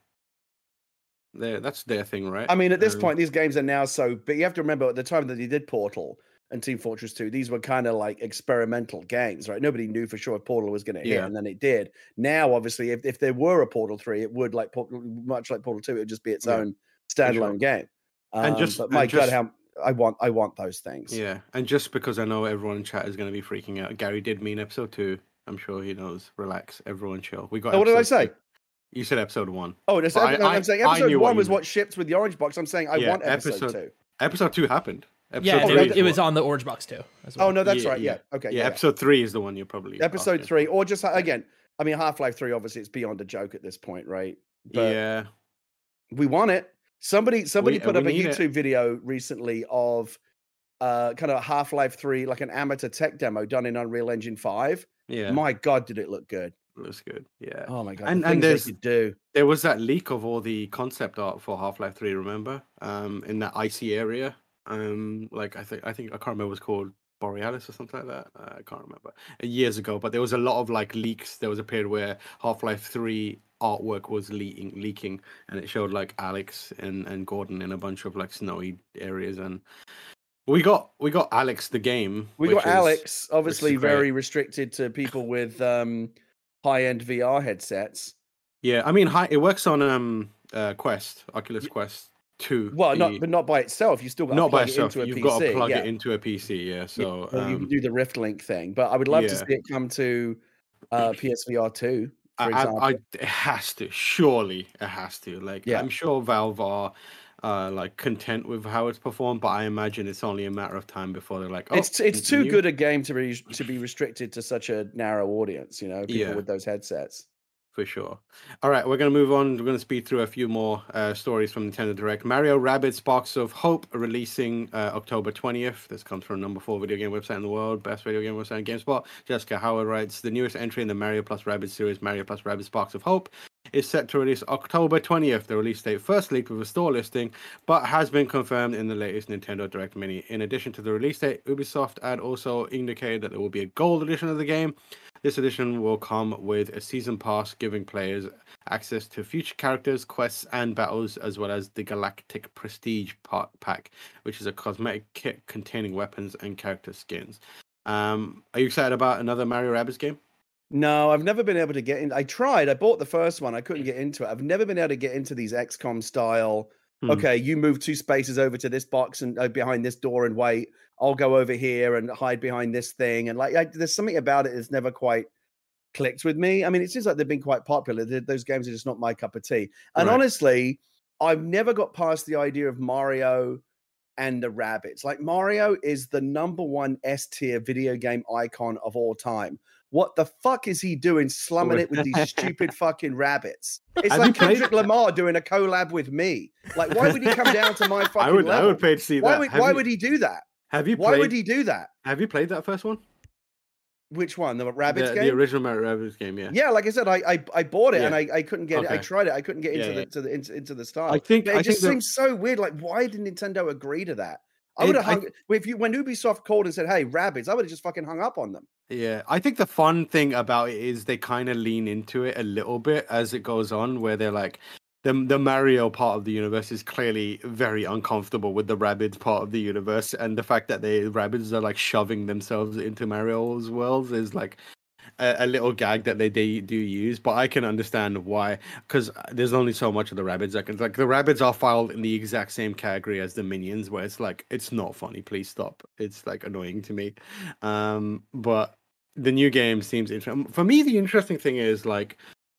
There, that's their thing, right? I mean, at this Um, point, these games are now so big. You have to remember at the time that they did Portal, and Team Fortress two, these were kind of like experimental games, right? Nobody knew for sure if Portal was going to hit, Yeah. and then it did. Now, obviously, if, if there were a Portal three, it would like Portal, much like Portal two, it would just be its Yeah, own standalone sure. game. Um, And just- but my and God, just- how I want I want those things. Yeah, and just because I know everyone in chat is going to be freaking out, Gary did mean episode two. I'm sure he knows. Relax, everyone, chill. We got. Oh, what did I episode say? two. You said episode one. Oh, that's, But I- I'm I- saying I episode knew what one you was meant. what shipped with the Orange Box. I'm saying I Yeah, want episode, episode- two. Episode two happened. Episode Yeah, Oh, it, no, was, that- it was on the Orange Box too. As well. Oh no, that's Yeah, right. Yeah. Okay. Yeah, Yeah. yeah. episode three is the one you're probably. Episode asking. three, or just again. I mean, Half-Life three. Obviously, it's beyond a joke at this point, right? But Yeah. we want it. Somebody, somebody We- put we up a need it. YouTube video recently of uh, kind of Half-Life three, like an amateur tech demo done in Unreal Engine five. Yeah. My God, did it look good? Looks good. Yeah. Oh my God, And- the and things they there's- could do. There was that leak of all the concept art for Half-Life three, remember? Um, in that icy area. Um, like I think I think I can't remember what it was called, Borealis or something like that. Uh, I can't remember. Uh, Years ago, but there was a lot of like leaks. There was a period where Half-Life three artwork was leaking leaking and it showed like Alex and, and Gordon in a bunch of like snowy areas, and we got we got Alex the game. We which got is- Alex, obviously great. very restricted to people with um, high-end V R headsets. Yeah, I mean hi, it works on um uh Quest, Oculus Quest two. Well, the- not but not by itself. You still got to not by plug it itself. into a You've P C. got to plug yeah. it into a P C. Yeah. Yeah, So or you um, can do the Rift Link thing, but I would love to yeah. see it come to uh, P S V R two, for I, example. I, I, it has to. Surely, it has to. Like, Yeah. I'm sure Valve are uh, like content with how it's performed, but I imagine it's only a matter of time before they're like, oh, it's it's too new. good a game to be to be restricted to such a narrow audience. You know, people Yeah. with those headsets. For sure. All right, we're going to move on. We're going to speed through a few more uh, stories from Nintendo Direct. Mario Rabbids Sparks of Hope releasing uh, October twentieth. This comes from number four video game website in the world, best video game website in GameSpot. Jessica Howard writes, the newest entry in the Mario plus Rabbids series, Mario plus Rabbids Sparks of Hope, is set to release October twentieth. The release date first leaked with a store listing, but has been confirmed in the latest Nintendo Direct Mini. In addition to the release date, Ubisoft had also indicated that there will be a gold edition of the game. This edition will come with a season pass, giving players access to future characters, quests, and battles, as well as the Galactic Prestige part pack, which is a cosmetic kit containing weapons and character skins. Um, are you excited about another Mario Rabbids game? No, I've never been able to get in. I tried. I bought the first one. I couldn't get into it. I've never been able to get into these X COM style. Hmm. Okay, you move two spaces over to this box and uh, behind this door and wait. I'll go over here and hide behind this thing. And like, I, there's something about it that's never quite clicked with me. I mean, it seems like they've been quite popular. Th- Those games are just not my cup of tea. And Right. honestly, I've never got past the idea of Mario and the Rabbids. Like, Mario is the number one S tier video game icon of all time. What the fuck is he doing slumming it with these stupid fucking rabbits? It's Have like you played- Kendrick Lamar doing a collab with me. Like, why would he come down to my fucking I would, level? I would pay to see why that. would, have why you, would he do that? Have you Why played? would he do that? Have you played that first one? Which one? The The, Rabbids the game? original Mario Rabbids game, yeah. Yeah, like I said, I I, I bought it and Yeah. I, I couldn't get it. I Okay. tried it. I couldn't get into Yeah, the yeah. to the into, into the style. I think But it I just think the- seems so weird. Like, why did Nintendo agree to that? I It- would have I- hung if you when Ubisoft called and said, "Hey, Rabbids," I would have just fucking hung up on them. Yeah, I think the fun thing about it is they kind of lean into it a little bit as it goes on, where they're like, the the Mario part of the universe is clearly very uncomfortable with the Rabbids part of the universe, and the fact that the Rabbids are like shoving themselves into Mario's worlds is like a, a little gag that they, they do use. But I can understand why, because there's only so much of the Rabbids I can like. The Rabbids are filed in the exact same category as the Minions, where it's like it's not funny. Please stop. It's like annoying to me. Um, but the new game seems interesting. For me, the interesting thing is like,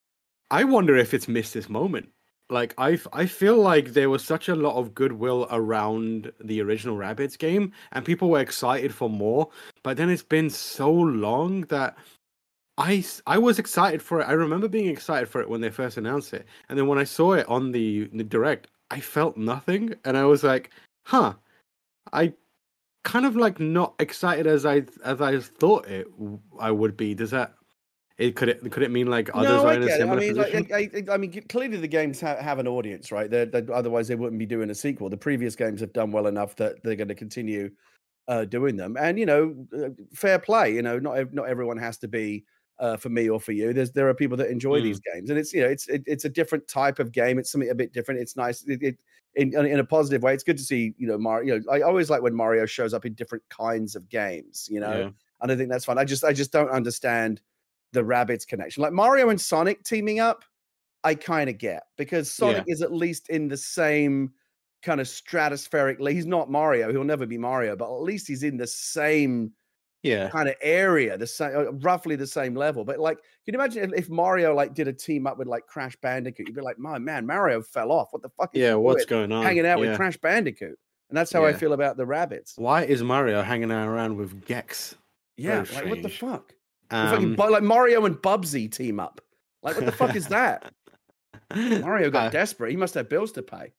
I wonder if it's missed this moment. Like I, f- I feel like there was such a lot of goodwill around the original Rabbids game, and people were excited for more. But then it's been so long that I, s- I was excited for it. I remember being excited for it when they first announced it, and then when I saw it on the, the direct, I felt nothing, and I was like, "Huh." I kind of like not excited as I as I thought it w- I would be. Does that? It could it could it mean like others no, are I in a get it. I similar mean, position? like, I, I, I mean, clearly the games ha- have an audience, right? They're, they're, otherwise, they wouldn't be doing a sequel. The previous games have done well enough that they're going to continue uh, doing them. And you know, uh, fair play. You know, not ev- not everyone has to be uh, for me or for you. There's there are people that enjoy Mm. these games, and it's you know it's it, it's a different type of game. It's something a bit different. It's nice. It, it in in a positive way. It's good to see you know Mario. You know, I always like when Mario shows up in different kinds of games. You know, Yeah. and I think that's fun. I just I just don't understand the Rabbids connection. Like Mario and Sonic teaming up, I kind of get because Sonic Yeah. is at least in the same kind of stratospheric. He's not Mario. He'll never be Mario, but at least he's in the same Yeah. kind of area, the same, uh, roughly the same level. But like, can you imagine if, if Mario like did a team up with like Crash Bandicoot? You'd be like, my man, Mario fell off. What the fuck is Yeah. he What's doing? going on? Hanging out with Yeah. Crash Bandicoot? And that's how I Yeah. feel about the Rabbids. Why is Mario hanging out around with Gex? Yeah, Very like what the strange. fuck? If fucking Um, Bu- like Mario and Bubsy team up. Like what the fuck is that? Mario got I, desperate. He must have bills to pay.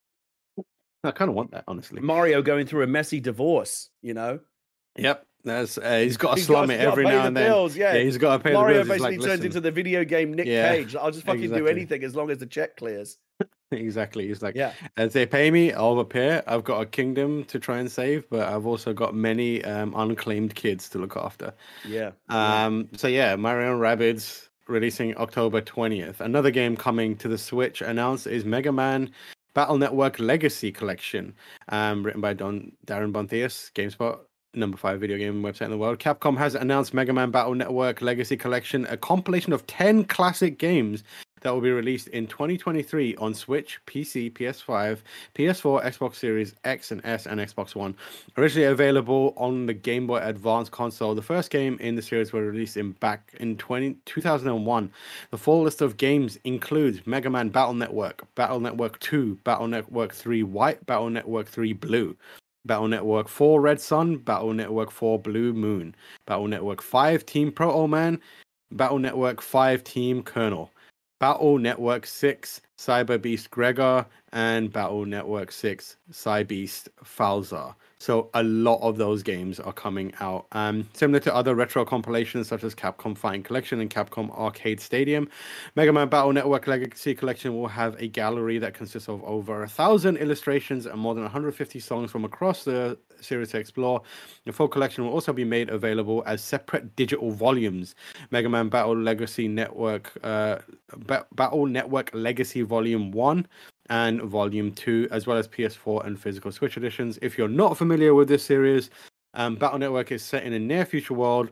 I kind of want that, honestly. Mario going through a messy divorce, you know? Yep. That's uh, he's got to He's slum got- it he's gotta every pay now the and then. bills, yeah. he's got to pay Mario the bills. It's basically like, turns listen, into the video game Nick Yeah, Cage. I'll just fucking do exactly. anything as long as the check clears. exactly. He's like, Yeah. as they pay me, I'll appear. I've got a kingdom to try and save, but I've also got many um, unclaimed kids to look after. Yeah. yeah. Um, so yeah, Mario and Rabbids releasing October twentieth. Another game coming to the Switch announced is Mega Man Battle Network Legacy Collection, um, written by Don Darren Bontheus, GameSpot, number five video game website in the world. Capcom has announced Mega Man Battle Network Legacy Collection, a compilation of ten classic games that will be released in twenty twenty-three on Switch, P C, P S five, P S four, Xbox Series X and S, and Xbox One. Originally available on the Game Boy Advance console, the first game in the series was released in back in twenty, two thousand one. The full list of games includes Mega Man Battle Network, Battle Network two, Battle Network three White, Battle Network three Blue, Battle Network four Red Sun, Battle Network four Blue Moon, Battle Network five Team Proto Man, Battle Network five Team Colonel, Battle Network six Cyber Beast Gregor, and Battle Network six Cyber Beast Falzar. So a lot of those games are coming out. Um, similar to other retro compilations such as Capcom Fighting Collection and Capcom Arcade Stadium, Mega Man Battle Network Legacy Collection will have a gallery that consists of over a thousand illustrations and more than one hundred fifty songs from across the series to explore. The full collection will also be made available as separate digital volumes. Mega Man Battle Legacy Network, uh, ba- Battle Network Legacy Volume one and Volume two, as well as P S four and physical Switch editions. If you're not familiar with this series, um, Battle Network is set in a near future world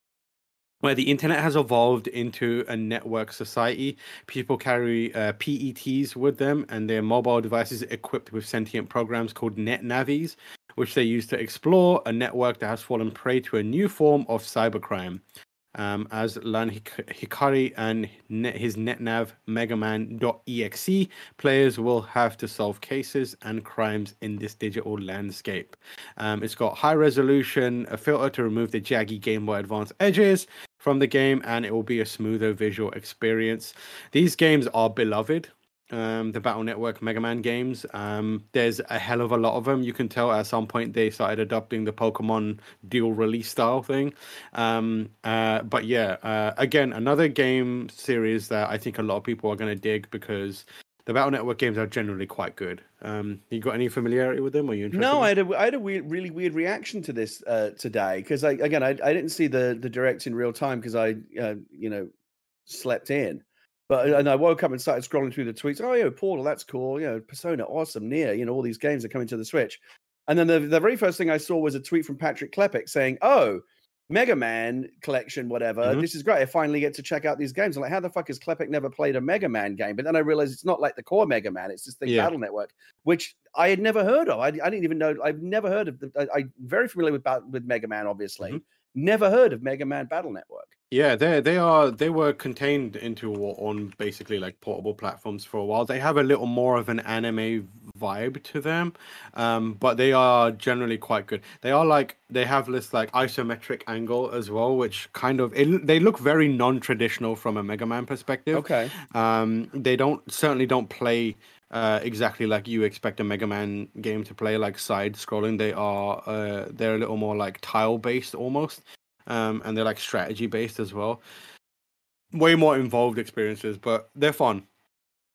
where the internet has evolved into a network society. People carry uh, P E Ts with them and their mobile devices equipped with sentient programs called NetNavis, which they use to explore a network that has fallen prey to a new form of cybercrime. Um, as Lan Hik- Hikari and net- his NetNav Megaman.exe, players will have to solve cases and crimes in this digital landscape. Um, it's got high resolution, a filter to remove the jaggy Game Boy Advance edges from the game, and it will be a smoother visual experience. These games are beloved. Um, the Battle Network Mega Man games. Um, there's a hell of a lot of them. You can tell at some point they started adopting the Pokemon dual release style thing. Um, uh, but yeah, uh, again, another game series that I think a lot of people are going to dig because the Battle Network games are generally quite good. Um, you got any familiarity with them? Or are you interested? No, in? I had a, I had a weird, really weird reaction to this uh, today because I again I, I didn't see the the direct in real time because I uh, you know slept in. But and I woke up and started scrolling through the tweets. Oh, yeah, Portal, that's cool. You know, Persona, awesome. Nier, you know, all these games are coming to the Switch. And then the, the very first thing I saw was a tweet from Patrick Klepek saying, "Oh, Mega Man collection, whatever. Mhm. This is great. I finally get to check out these games." I'm like, how the fuck has Klepek never played a Mega Man game? But then I realized it's not like the core Mega Man. It's this thing, Yeah. Battle Network, which I had never heard of. I, I didn't even know. I've never heard of. The, I, I'm very familiar with Bat- with Mega Man, obviously. Mhm. Never heard of Mega Man Battle Network. Yeah, they they are they were contained into on basically like portable platforms for a while. They have a little more of an anime vibe to them, um, but they are generally quite good. They are like they have this like isometric angle as well, which kind of it, they look very non-traditional from a Mega Man perspective. Okay. Um, they don't certainly don't play uh, exactly like you expect a Mega Man game to play, like side scrolling. They are uh, they're a little more like tile based almost. Um, and they're like strategy based as well. Way more involved experiences, but they're fun.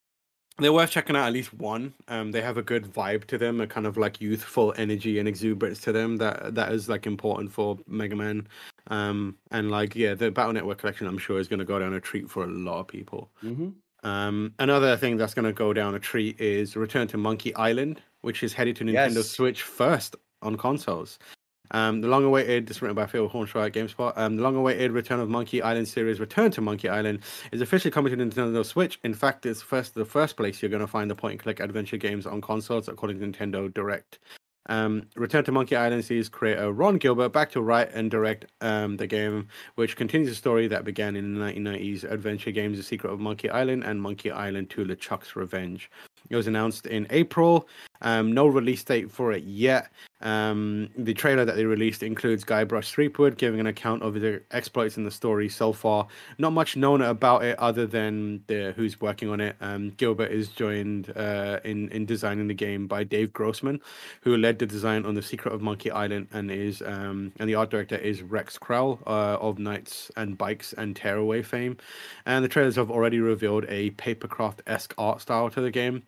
they're worth checking out at least one. Um, they have a good vibe to them, a kind of like youthful energy and exuberance to them that that is like important for Mega Man. Um, and like yeah, the Battle Network collection I'm sure is going to go down a treat for a lot of people. Mm-hmm. Um, another thing that's going to go down a treat is Return to Monkey Island, which is headed to Nintendo Yes. Switch first on consoles. Um, the long-awaited, this is written by Phil Hornshaw at GameSpot. Um, the long-awaited Return of Monkey Island series, Return to Monkey Island, is officially coming to Nintendo Switch. In fact, it's first the first place you're going to find the point-and-click adventure games on consoles, according to Nintendo Direct. Um, Return to Monkey Island series creator Ron Gilbert back to write and direct um, the game, which continues a story that began in the nineteen nineties adventure games The Secret of Monkey Island and Monkey Island two LeChuck's Revenge. It was announced in April. Um, no release date for it yet. Um, the trailer that they released includes Guybrush Threepwood giving an account of the exploits in the story so far. Not much known about it other than the who's working on it. Um, Gilbert is joined uh, in in designing the game by Dave Grossman, who led the design on The Secret of Monkey Island, and is um, and the art director is Rex Krell uh, of Knights and Bikes and Tearaway fame. And the trailers have already revealed a papercraft-esque art style to the game.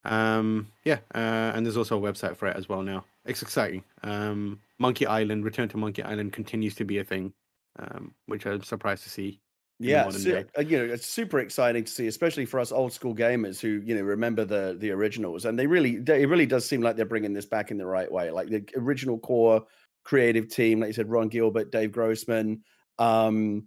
Um, yeah, uh, and there's also a website for it as well now. It's exciting. Um, Monkey Island, Return to Monkey Island continues to be a thing, um, which I'm surprised to see. in Yeah, modern su- day. uh, you know, it's super exciting to see, especially for us old school gamers who you know remember the the originals, and they really, they, it really does seem like they're bringing this back in the right way. Like the original core creative team, like you said, Ron Gilbert, Dave Grossman, um,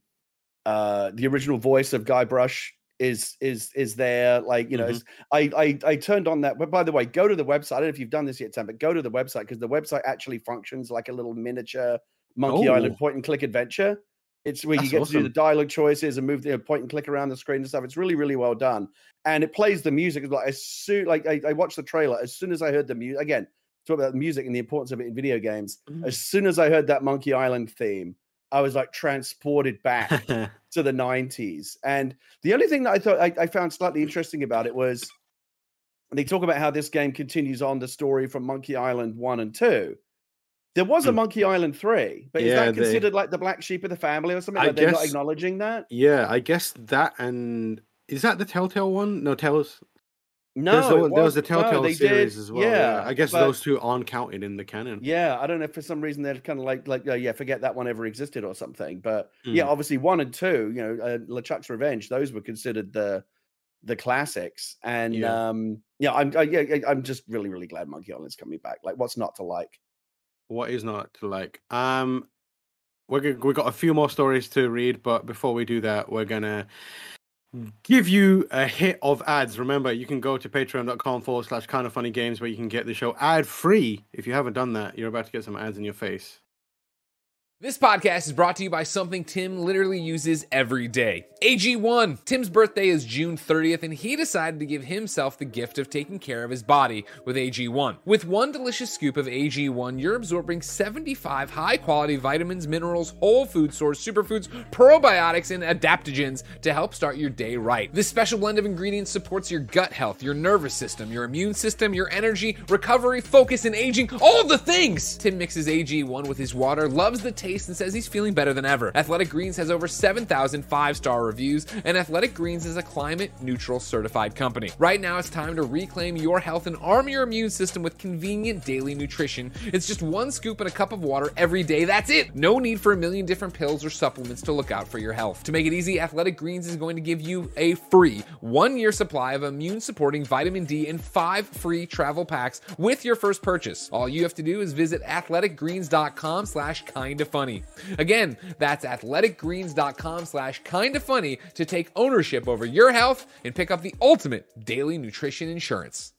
uh, the original voice of Guybrush is is is there. Like you know, Mhm. it's, I I I turned on that. But by the way, go to the website. I don't know if you've done this yet, Tim, but go to the website because the website actually functions like a little miniature Monkey Oh. Island point and click adventure. It's where you That's get to do the awesome. dialogue choices and move the point and click around the screen and stuff. It's really, really well done. And it plays the music like as soon like I, I watched the trailer. As soon as I heard the music again, talk about music and the importance of it in video games. Mm. As soon as I heard that Monkey Island theme, I was like transported back to the nineties. And the only thing that I thought I, I found slightly interesting about it was they talk about how this game continues on the story from Monkey Island one and two. There was a Mm. Monkey Island three, but is Yeah, that they- considered like the black sheep of the family or something? I Like they're not guess- acknowledging that? Yeah, I guess that and is that the Telltale one? No, Tales. No, There's the, it one- there was the no, Telltale they series did- as well. Yeah, I guess but- those two aren't counted in the canon. Yeah, I don't know if for some reason they're kind of like like oh, yeah, forget that one ever existed or something. But yeah, Mm. obviously one and two, you know, uh, LeChuck's Revenge, those were considered the the classics. And Yeah. um, yeah, I'm I, yeah, I'm just really really glad Monkey Island's coming back. Like, what's not to like? What is not to like? Um, we're g- we got a few more stories to read, but before we do that, we're gonna give you a hit of ads. Remember, you can go to patreon.com forward slash kind of funny games where you can get the show ad free. If you haven't done that, you're about to get some ads in your face. This podcast is brought to you by something Tim literally uses every day. A G one. Tim's birthday is June thirtieth, and he decided to give himself the gift of taking care of his body with A G one. With one delicious scoop of A G one, you're absorbing seventy-five high-quality vitamins, minerals, whole food source, superfoods, probiotics, and adaptogens to help start your day right. This special blend of ingredients supports your gut health, your nervous system, your immune system, your energy, recovery, focus, and aging, all the things! Tim mixes A G one with his water, loves the taste, and says he's feeling better than ever. Athletic Greens has over seven thousand five-star reviews, and Athletic Greens is a climate-neutral certified company. Right now, it's time to reclaim your health and arm your immune system with convenient daily nutrition. It's just one scoop in a cup of water every day. That's it! No need for a million different pills or supplements to look out for your health. To make it easy, Athletic Greens is going to give you a free one-year supply of immune-supporting vitamin D and five free travel packs with your first purchase. All you have to do is visit athleticgreens.com slash kinda funny. Again, that's athleticgreens.com slash kinda funny to take ownership over your health and pick up the ultimate daily nutrition insurance.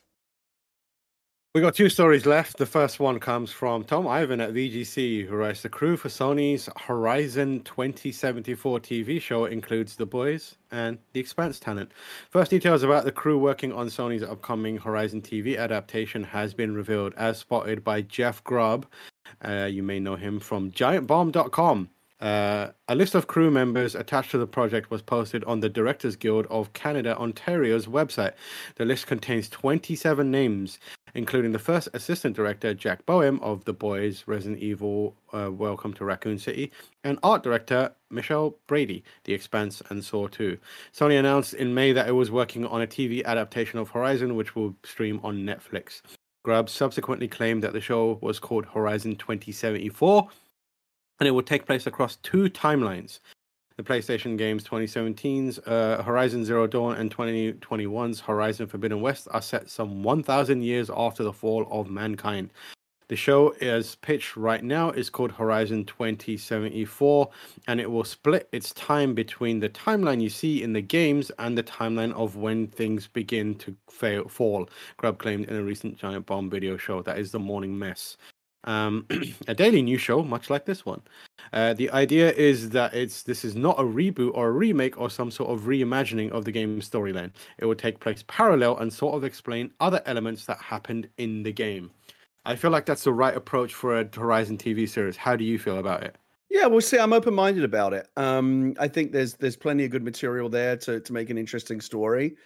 We got two stories left. The first one comes from Tom Ivan at V G C, who writes, the crew for Sony's Horizon twenty seventy-four T V show includes The Boys and The Expanse talent. First details about the crew working on Sony's upcoming Horizon T V adaptation has been revealed, as spotted by Jeff Grubb. Uh, you may know him from giant bomb dot com. Uh, a list of crew members attached to the project was posted on the Directors Guild of Canada, Ontario's website. The list contains twenty-seven names, including the first assistant director, Jack Boehm, of The Boys, Resident Evil, uh, Welcome to Raccoon City, and art director, Michelle Brady, The Expanse, and Saw two. Sony announced in May that it was working on a T V adaptation of Horizon, which will stream on Netflix. Grubbs subsequently claimed that the show was called Horizon twenty seventy-four, and it would take place across two timelines. The PlayStation games twenty seventeen's uh, Horizon Zero Dawn and twenty twenty-one's Horizon Forbidden West are set some one thousand years after the fall of mankind. The show, as pitched right now, is called Horizon twenty seventy-four, and it will split its time between the timeline you see in the games and the timeline of when things begin to fail, fall, Grubb claimed in a recent Giant Bomb video show. That is The Morning Mess. Um, a daily news show, much like this one. Uh, the idea is that it's this is not a reboot or a remake or some sort of reimagining of the game's storyline. It will take place parallel and sort of explain other elements that happened in the game. I feel like that's the right approach for a Horizon T V series. How do you feel about it? Yeah, we'll see. I'm open-minded about it. Um, I think there's there's plenty of good material there to to make an interesting story.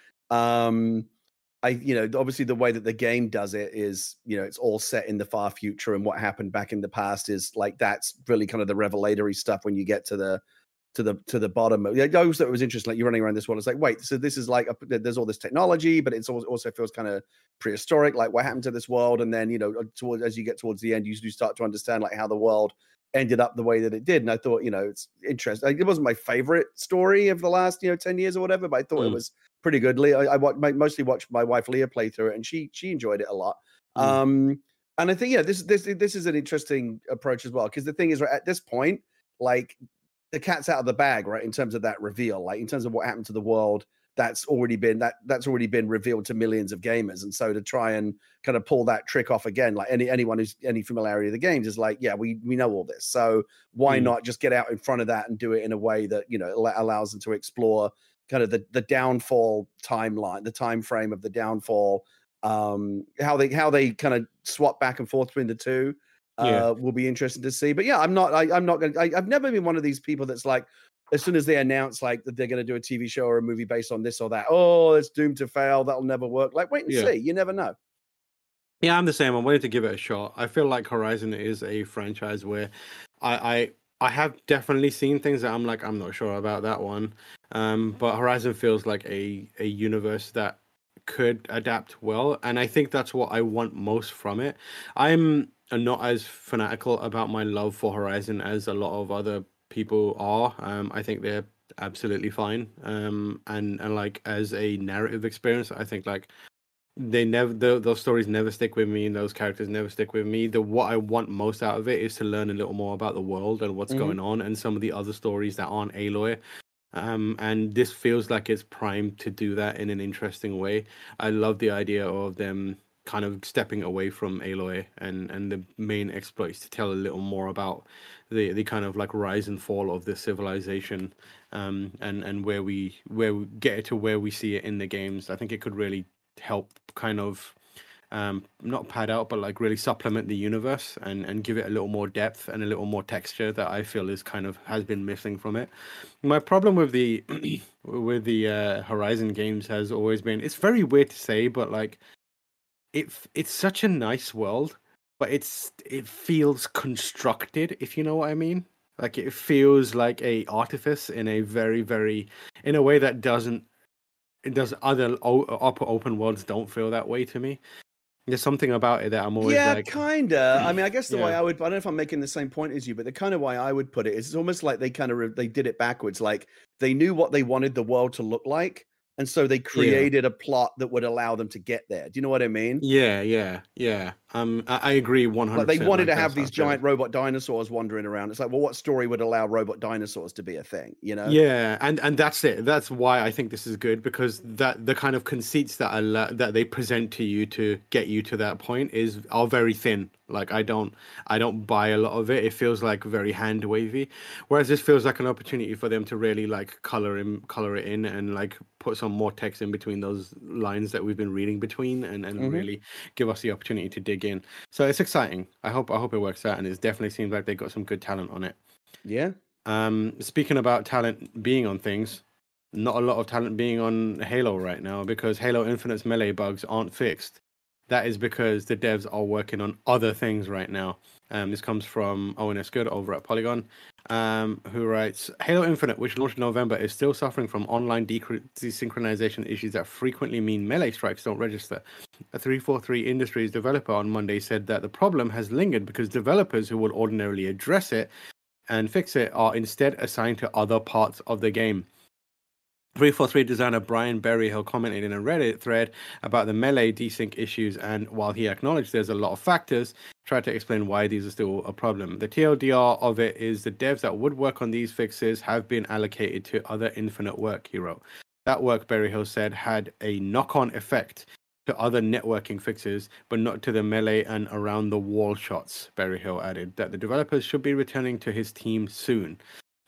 Um, I, you know, obviously the way that the game does it is, you know, it's all set in the far future, and what happened back in the past is like that's really kind of the revelatory stuff when you get to the to the to the bottom. I always thought it was interesting. Like you're running around this world, it's like, wait, so this is like a, there's all this technology, but it's also feels kind of prehistoric. Like what happened to this world? And then you know, towards as you get towards the end, you do start to understand like how the world ended up the way that it did. And I thought, you know, it's interesting. It wasn't my favorite story of the last, you know, ten years or whatever, but I thought mm. it was pretty good. Leah, I, I mostly watched my wife Leah play through it, and she she enjoyed it a lot. Mm. Um, and I think yeah, this this this is an interesting approach as well, because the thing is, right at this point, like the cat's out of the bag, right, in terms of that reveal, like in terms of what happened to the world. That's already been that that's already been revealed to millions of gamers, and so to try and kind of pull that trick off again, like any anyone who's any familiarity of the games is like, yeah, we we know all this, so why mm. not just get out in front of that and do it in a way that you know allows them to explore kind of the the downfall timeline, the time frame of the downfall, um, how they how they kind of swap back and forth between the two. Uh, yeah. Will be interesting to see. But yeah, I'm not I, I'm not gonna. I, I've never been one of these people that's like, as soon as they announce like that they're going to do a T V show or a movie based on this or that, oh, it's doomed to fail. That'll never work. Like, wait and yeah. see. You never know. Yeah, I'm the same. I'm willing to give it a shot. I feel like Horizon is a franchise where I I, I have definitely seen things that I'm like, I'm not sure about that one. Um, but Horizon feels like a, a universe that could adapt well. And I think that's what I want most from it. I'm not as fanatical about my love for Horizon as a lot of other people are. um I think they're absolutely fine, um and and like as a narrative experience, I think like they never the, those stories never stick with me, and those characters never stick with me. The what I want most out of it is to learn a little more about the world and what's mm-hmm. going on, and some of the other stories that aren't Aloy. Um and this feels like it's primed to do that in an interesting way. I love the idea of them kind of stepping away from Aloy and and the main exploits to tell a little more about the the kind of like rise and fall of this civilization, um and and where we where we get it to where we see it in the games. I think it could really help kind of um not pad out, but like really supplement the universe and and give it a little more depth and a little more texture that I feel is kind of has been missing from it. My problem with the with the uh Horizon games has always been, it's very weird to say, but like it it's such a nice world, but it's it feels constructed, if you know what I mean. Like it feels like a artifice in a very very in a way that doesn't it does other upper open worlds don't feel that way to me. There's something about it that I'm always yeah, like, kinda. I mean, I guess the yeah. way I would, I don't know if I'm making the same point as you, but the kind of way I would put it is it's almost like they kind of they did it backwards. Like they knew what they wanted the world to look like, and so they created yeah. a plot that would allow them to get there. Do you know what I mean? Yeah, yeah, yeah. Um, I, I agree one hundred percent. Like they wanted like to have these giant robot dinosaurs wandering around. It's like, well, what story would allow robot dinosaurs to be a thing? You know? Yeah, and and that's it. That's why I think this is good, because that the kind of conceits that allow, that they present to you to get you to that point is are very thin. Like I don't I don't buy a lot of it. It feels like very hand wavy. Whereas this feels like an opportunity for them to really like color in color it in and like put some more text in between those lines that we've been reading between, and, and mm-hmm. really give us the opportunity to dig in. So it's exciting. I hope I hope it works out, and it definitely seems like they got some good talent on it. Yeah. Um speaking about talent being on things, not a lot of talent being on Halo right now, because Halo Infinite's melee bugs aren't fixed. that is because the devs are working on other things right now. Um, this comes from Owen S. Good over at Polygon, um, who writes, Halo Infinite, which launched in November, is still suffering from online de- desynchronization issues that frequently mean melee strikes don't register. A three forty-three Industries developer on Monday said that the problem has lingered because developers who would ordinarily address it and fix it are instead assigned to other parts of the game. three forty-three designer Brian Berryhill commented in a Reddit thread about the melee desync issues, and while he acknowledged there's a lot of factors, tried to explain why these are still a problem. The T L D R of it is the devs that would work on these fixes have been allocated to other Infinite work, he wrote. That work, Berryhill said, had a knock-on effect to other networking fixes, but not to the melee and around the wall shots. Berryhill added that the developers should be returning to his team soon.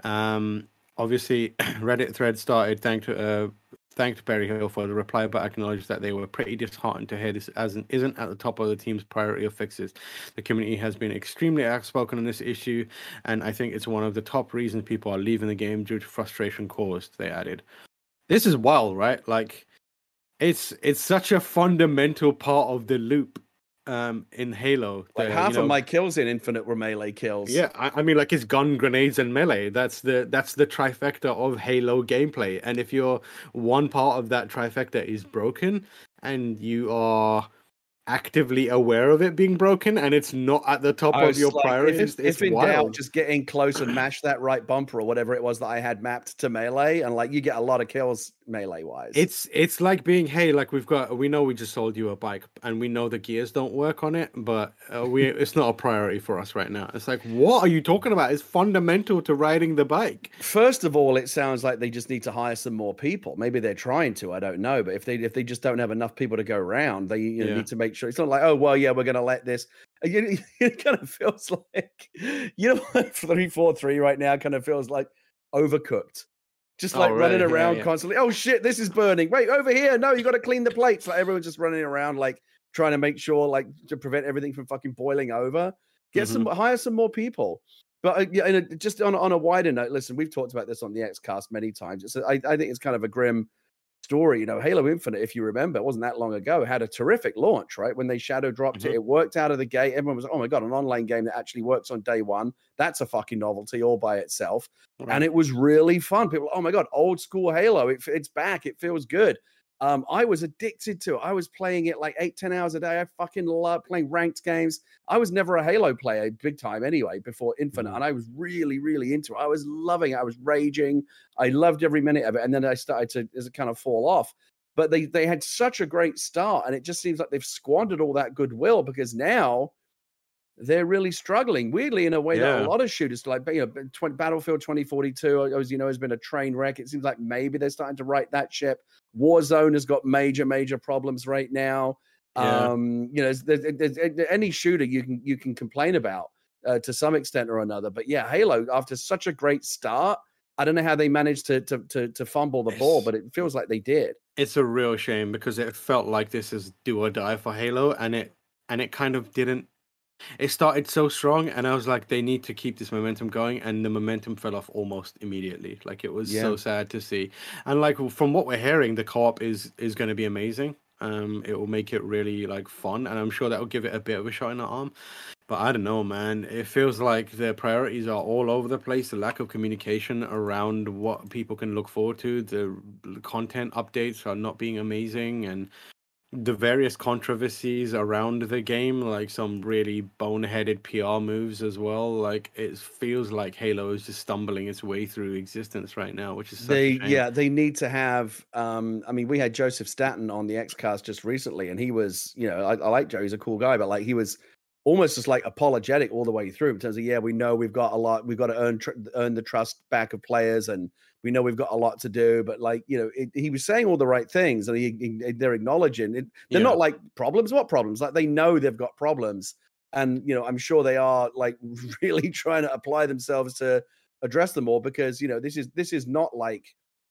Um, obviously, Reddit thread started thanked uh, thanked Berryhill for the reply, but acknowledged that they were pretty disheartened to hear this as an, isn't at the top of the team's priority of fixes. The community has been extremely outspoken on this issue, and I think it's one of the top reasons people are leaving the game due to frustration caused, they added. This is wild, right? Like, it's it's such a fundamental part of the loop um, in Halo. Like the, half you know, of my kills in Infinite were melee kills. Yeah, I, I mean, like it's gun, grenades, and melee. That's the that's the trifecta of Halo gameplay. And if your one part of that trifecta is broken, and you are actively aware of it being broken, and it's not at the top I of was your like, priorities, if, if it's in wild. doubt, just get in close and mash that right bumper or whatever it was that I had mapped to melee, and like you get a lot of kills melee wise. It's it's like being, hey, like we've got, we know we just sold you a bike, and we know the gears don't work on it, but uh, we it's not a priority for us right now. It's like, what are you talking about? It's fundamental to riding the bike. First of all, it sounds like they just need to hire some more people. Maybe they're trying to. I don't know, but if they if they just don't have enough people to go around, they you know, Yeah. need to make sure it's not like, oh well, yeah, we're going to let this. It, it kind of feels like, you know, three four three right now kind of feels like Overcooked. Just like Oh, running really? Yeah, around yeah. constantly. Oh shit, this is burning. Wait, over here. No, you got to clean the plates. Like everyone's just running around, like trying to make sure, like to prevent everything from fucking boiling over. Get Mm-hmm. some, hire some more people. But uh, yeah, and uh, just on, on a wider note, listen, we've talked about this on the Xcast many times. It's, I, I think it's kind of a grim story. You know, Halo Infinite, if you remember, it wasn't that long ago, had a terrific launch, right? When they shadow dropped Mm-hmm. it, it worked out of the gate. Everyone was like, oh my God, an online game that actually works on day one. That's a fucking novelty all by itself. Right. And it was really fun. People, oh my God, old school Halo. It, it's back. It feels good. Um, I was addicted to it. I was playing it like eight, ten hours a day. I fucking love playing ranked games. I was never a Halo player big time anyway before Infinite. Mhm. And I was really, really into it. I was loving it. I was raging. I loved every minute of it. And then I started to as it kind of fall off. But they they had such a great start. And it just seems like they've squandered all that goodwill because now they're really struggling. Weirdly, in a way that Yeah. a lot of shooters, like you know, twenty, Battlefield twenty forty-two, as you know, has been a train wreck. It seems like maybe they're starting to right that ship. Warzone has got major, major problems right now. Yeah. Um, you know, there's, there's, there's any shooter you can you can complain about uh, to some extent or another. But yeah, Halo, after such a great start, I don't know how they managed to to to, to fumble the ball, It's- but it feels like they did. It's a real shame because it felt like this is do or die for Halo, and it and it kind of didn't. It started so strong, and I was like, they need to keep this momentum going, and the momentum fell off almost immediately. Like it was Yeah. so sad to see, and like from what we're hearing, the co-op is is going to be amazing. Um, it will make it really like fun, and I'm sure that will give it a bit of a shot in the arm. But I don't know, man. It feels like their priorities are all over the place. The lack of communication around what people can look forward to, the content updates are not being amazing, and the various controversies around the game, like some really boneheaded P R moves as well. Like it feels like Halo is just stumbling its way through existence right now, which is such They a shame. yeah, they need to have um I mean, we had Joseph Staten on the Xcast just recently, and he was, you know, I, I like Joe, he's a cool guy, but like he was almost just like apologetic all the way through in terms of, yeah, we know we've got a lot, we've got to earn tr- earn the trust back of players, and we know we've got a lot to do, but like, you know, it, he was saying all the right things, and he, he, they're acknowledging it. They're Yeah. not like problems. What problems? Like they know they've got problems, and you know, I'm sure they are like really trying to apply themselves to address them all, because you know, this is this is not like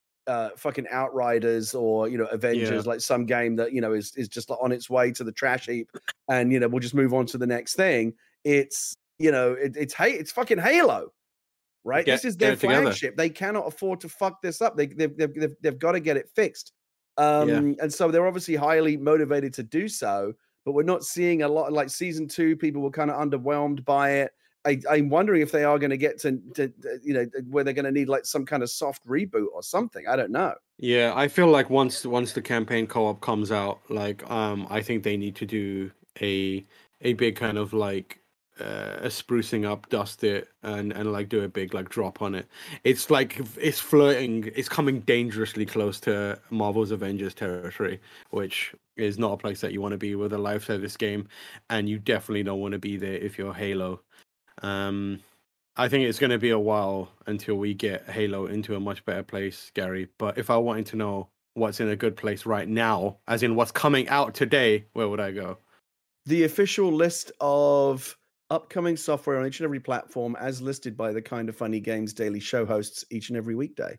uh fucking Outriders or you know Avengers, Yeah. like some game that you know is is just on its way to the trash heap, and you know we'll just move on to the next thing. It's you know it, it's hey it's fucking Halo, right? Get- this is get their it together. flagship. They cannot afford to fuck this up. They they've they've, they've, they've got to get it fixed. Um Yeah. and so they're obviously highly motivated to do so, but we're not seeing a lot. Like season two, people were kind of underwhelmed by it. I, I'm wondering if they are going to get to, to, you know, where they're going to need like some kind of soft reboot or something. I don't know. Yeah, I feel like once once the campaign co-op comes out, like um, I think they need to do a a big kind of like uh, a sprucing up, dust it, and and like do a big like drop on it. It's like it's flirting, it's coming dangerously close to Marvel's Avengers territory, which is not a place that you want to be with a live service game, and you definitely don't want to be there if you're Halo. Um, I think it's going to be a while until we get Halo into a much better place, Gary. But if I wanted to know what's in a good place right now, as in what's coming out today, where would I go? The official list of upcoming software on each and every platform, as listed by the Kind of Funny Games daily show hosts each and every weekday.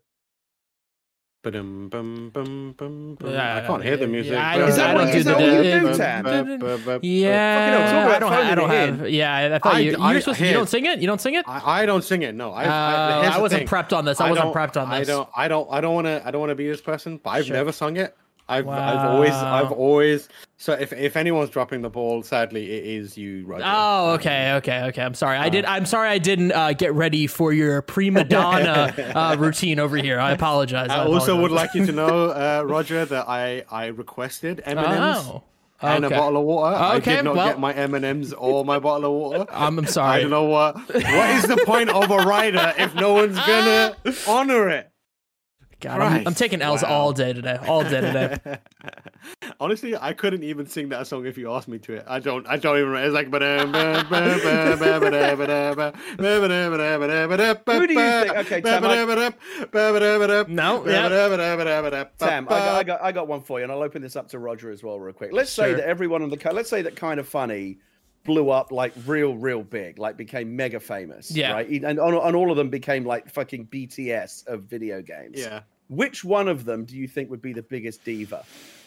Ba-dum, bum, bum, bum, bum. Yeah, I can't hear the music. yeah, I Is don't- that I what- don't is do that the- what you do, uh, Tam? Yeah, Fucking hell, talk I about don't, I don't phoning have. it Yeah, I thought I- you. I- You're supposed to. You here- don't sing it. You don't sing it. I, I don't sing it. No, I. Uh, I, here's I the wasn't thing. prepped on this. I wasn't don't- prepped on I this. don't. I don't. I don't want to. I don't want to be this person. But I've Sure. never sung it. I've. I've always. I've Wow. always. So if if anyone's dropping the ball, sadly, it is you, Roger. Oh, Um, okay, okay, okay. I'm sorry. I did. I'm sorry. I didn't uh, get ready for your prima donna uh, routine over here. I apologize. I also would apologize. like you to know, uh, Roger, that I I requested M and M's. Oh, And a okay. bottle of water. I Okay, did not well- get my M and M's or my bottle of water. I'm, I'm sorry. I don't know what. What is the point of a rider if no one's gonna honor it? God, I'm, I'm Christ. taking L's Wow. all day today. All day today. Honestly, I couldn't even sing that song if you asked me to. It. I don't. I don't even remember. It's like. ba-dum, ba- ba- ba- ba- ba- ba- ba- ba- ba- ba- ba- ba- ba- ba- ba- Who do you think- okay, Tam, I- No, yeah. Tam, I got, I got, I got one for you, and I'll open this up to Roger as well, real quick. Let's say Sure. that everyone on the, co- let's say that Kind of Funny blew up like real, real big, like became mega famous, Yeah. right? And, and, and all of them became like fucking B T S of video games. Yeah. Which one of them do you think would be the biggest diva?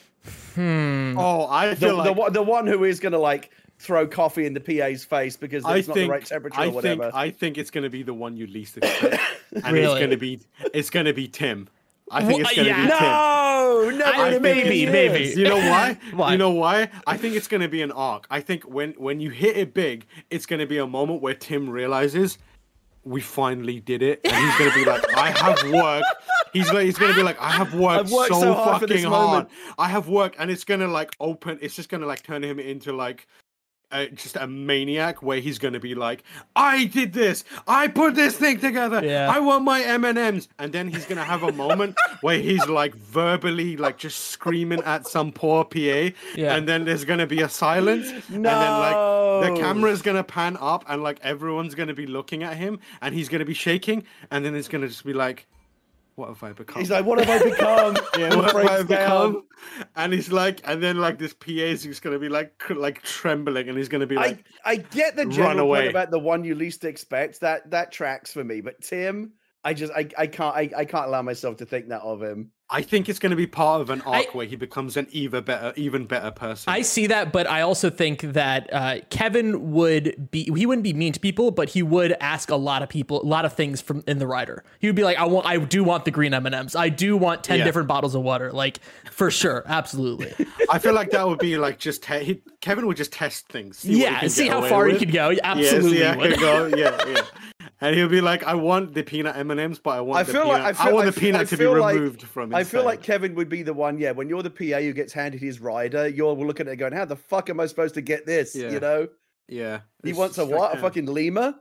Hmm. Oh, I The, feel the, like. one- the one who is going to like throw coffee in the P A's face because I it's not think. the right temperature I or whatever. think. I think it's gonna be the one you least expect, and Really? it's gonna be. It's gonna be Tim. I think Wha- it's gonna yeah. be Tim. no, no, I- in a maybe, million maybe. years. You know why? Why? You know why? I think it's gonna be an arc. I think when when you hit it big, it's gonna be a moment where Tim realizes we finally did it, and he's gonna be like, "I have worked." He's like, he's gonna be like, "I have worked, I've worked so, so hard for fucking this hard. moment." I have worked," and it's gonna like open. It's just gonna like turn him into like. Uh, just a maniac where he's gonna be like, I did this, I put this thing together, Yeah. I want my M and M's, and then he's gonna have a moment where he's like verbally like just screaming at some poor P A, Yeah. and then there's gonna be a silence, and then like the camera's gonna pan up, and like everyone's gonna be looking at him, and he's gonna be shaking, and then it's gonna just be like, what have I become? He's like, what have I become? Yeah, what have I Breaks down. become? And he's like, and then like this P A is just gonna be like, cr- like trembling, and he's gonna be like, I, I get the run general away. point about the one you least expect. That that tracks for me. But Tim, I just I, I can't I, I can't allow myself to think that of him. I think it's gonna be part of an arc I- where he becomes an even better, even better person. I see that, but I also think that uh, Kevin would be, he wouldn't be mean to people, but he would ask a lot of people, a lot of things from in the rider. He would be like, I want, I do want the green M and M's. I do want ten Yeah. different bottles of water. Like, for sure. Absolutely. I feel like that would be like just te- he, Kevin would just test things. See what yeah. can See get how away far he with. could go. Yeah, Absolutely. see how he would. could go. Yeah, yeah. And he'll be like, I want the peanut M and M's, but I want I the feel peanut. like I feel want I the feel- peanut I to be feel like- removed from his I feel head. like Kevin would be the one. Yeah, when you're the P A who gets handed his rider, you're looking at it going, how the fuck am I supposed to get this? Yeah. You know, yeah. he It's wants a just like, what? A uh, fucking lemur?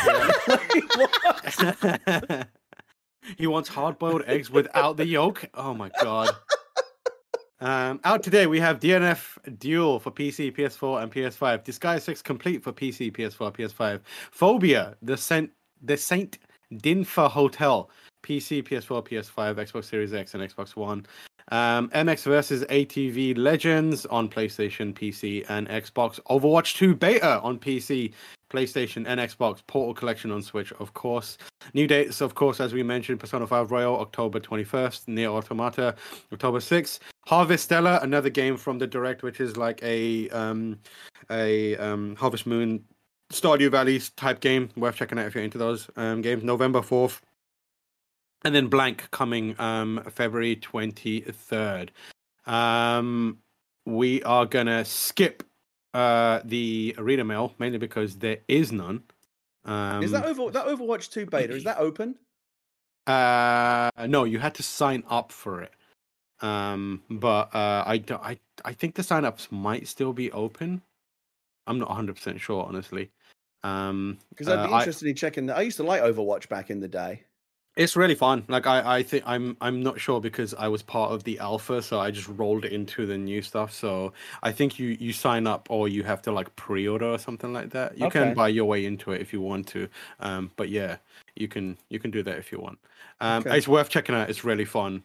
What? He wants hard-boiled eggs without the yolk. Oh my god. Um, out today we have D N F Duel for P C, P S four, and P S five. Disguise six Complete for P C, P S four, P S five. Phobia, the Saint, the Saint Dinfa Hotel, P C, P S four, P S five, Xbox Series X, and Xbox One. Um, M X versus A T V Legends on PlayStation, P C, and Xbox. Overwatch two Beta on P C, PlayStation, and Xbox. Portal Collection on Switch, of course. New dates, of course, as we mentioned, Persona five Royal, October twenty-first. Nier Automata, October sixth. Harvestella, another game from the Direct, which is like a um, a um, Harvest Moon, Stardew Valley type game. Worth checking out if you're into those um, games. November fourth. And then Blank coming um, February twenty-third. Um, we are going to skip uh, the arena mail mainly because there is none. Um, is that over that Overwatch two beta? Is that open? Uh, no, you had to sign up for it. Um, but uh, I don't. I I think the signups might still be open. I'm not one hundred percent sure, honestly. Um, Because I'd be uh, interested I, in checking that. I used to like Overwatch back in the day. It's really fun. Like I, I think I'm I'm not sure because I was part of the alpha, so I just rolled into the new stuff. So I think you you sign up or you have to like pre-order or something like that. You Okay. can buy your way into it if you want to. Um, but yeah, you can you can do that if you want. Um, Okay. It's worth checking out. It's really fun.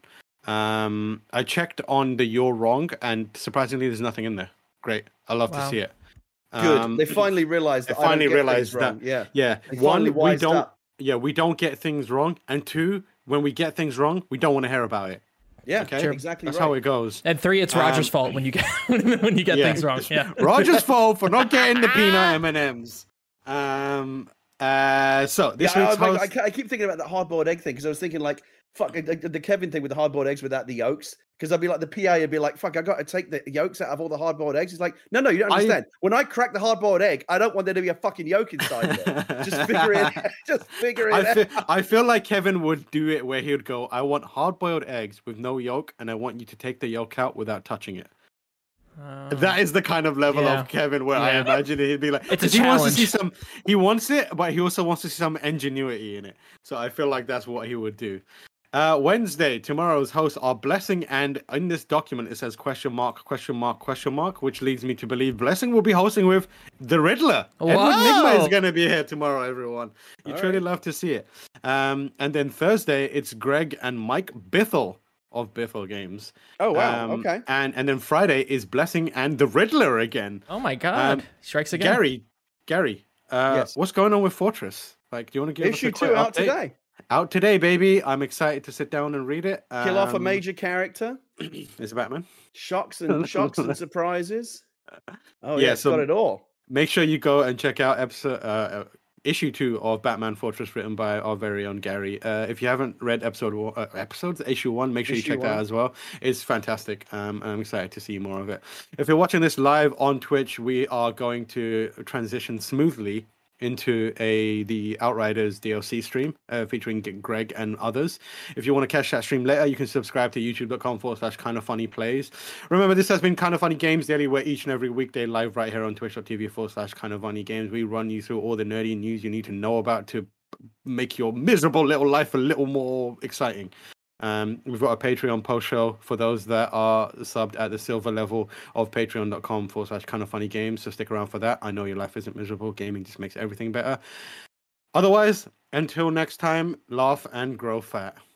Um, I checked on the You're Wrong, and surprisingly, there's nothing in there. Great. I love Wow. to see it. Good. Um, they finally realized they that. I don't finally get realized things wrong. that- Yeah. yeah. They One, finally we wised don't. up. Yeah, we don't get things wrong, and two, when we get things wrong, we don't want to hear about it. Yeah. Okay, Sure. Exactly. That's right. how it goes. And three, it's Roger's Um, fault when you get when you get Yeah. things wrong. Yeah. Roger's fault for not getting the peanut M and M's. Um. Uh. So this yeah, I, week's I, host. I, I keep thinking about that hard-boiled egg thing because I was thinking like, fuck the, the Kevin thing with the hard-boiled eggs without the yolks. Because I'd be like, the P A would be like, fuck, I got to take the yolks out of all the hard-boiled eggs. It's like, no, no, you don't I- understand. When I crack the hard-boiled egg, I don't want there to be a fucking yolk inside there. Just figure it. Just figure it I out. feel, I feel like Kevin would do it where he would go, I want hard-boiled eggs with no yolk, and I want you to take the yolk out without touching it. Uh, That is the kind of level Yeah. of Kevin where I Yeah. imagine he'd be like, It's a 'cause he wants to see challenge. some, he wants it, but he also wants to see some ingenuity in it. So I feel like that's what he would do. Uh, Wednesday, tomorrow's hosts are Blessing, and in this document it says question mark, question mark, question mark, which leads me to believe Blessing will be hosting with the Riddler. Edward Nigma is Wow. going to be here tomorrow, everyone. You All truly right. love to see it. Um, and then Thursday, it's Greg and Mike Bithell of Bithell Games. Oh, wow. Um, Okay. And and then Friday is Blessing and the Riddler again. Oh my God! Um, Strikes again. Gary, Gary, uh, Yes. what's going on with Fortress? Like, do you want to give Issue us a quick two out update? today. Out today, baby. I'm excited to sit down and read it. Kill off a Um, major character. It's Batman. Shocks and shocks and surprises. Oh, Yeah, yeah, it's so- got it all. Make sure you go and check out episode uh, uh, issue two of Batman Fortress, written by our very own Gary. Uh, if you haven't read episode one, uh, episodes issue one, make sure Issue you check that one. out as well. It's fantastic. Um, and I'm excited to see more of it. If you're watching this live on Twitch, we are going to transition smoothly into a the Outriders D L C stream uh, featuring G- Greg and others. If you want to catch that stream later, you can subscribe to youtube.com forward slash kind of funny plays. Remember, this has been Kind of Funny Games Daily, where each and every weekday live right here on twitch.tv forward slash kind of funny games, we run you through all the nerdy news you need to know about to make your miserable little life a little more exciting. Um, we've got a Patreon post show for those that are subbed at the silver level of patreon.com forward slash kind of funny games. So stick around for that. I know your life isn't miserable. Gaming just makes everything better. Otherwise, until next time, laugh and grow fat.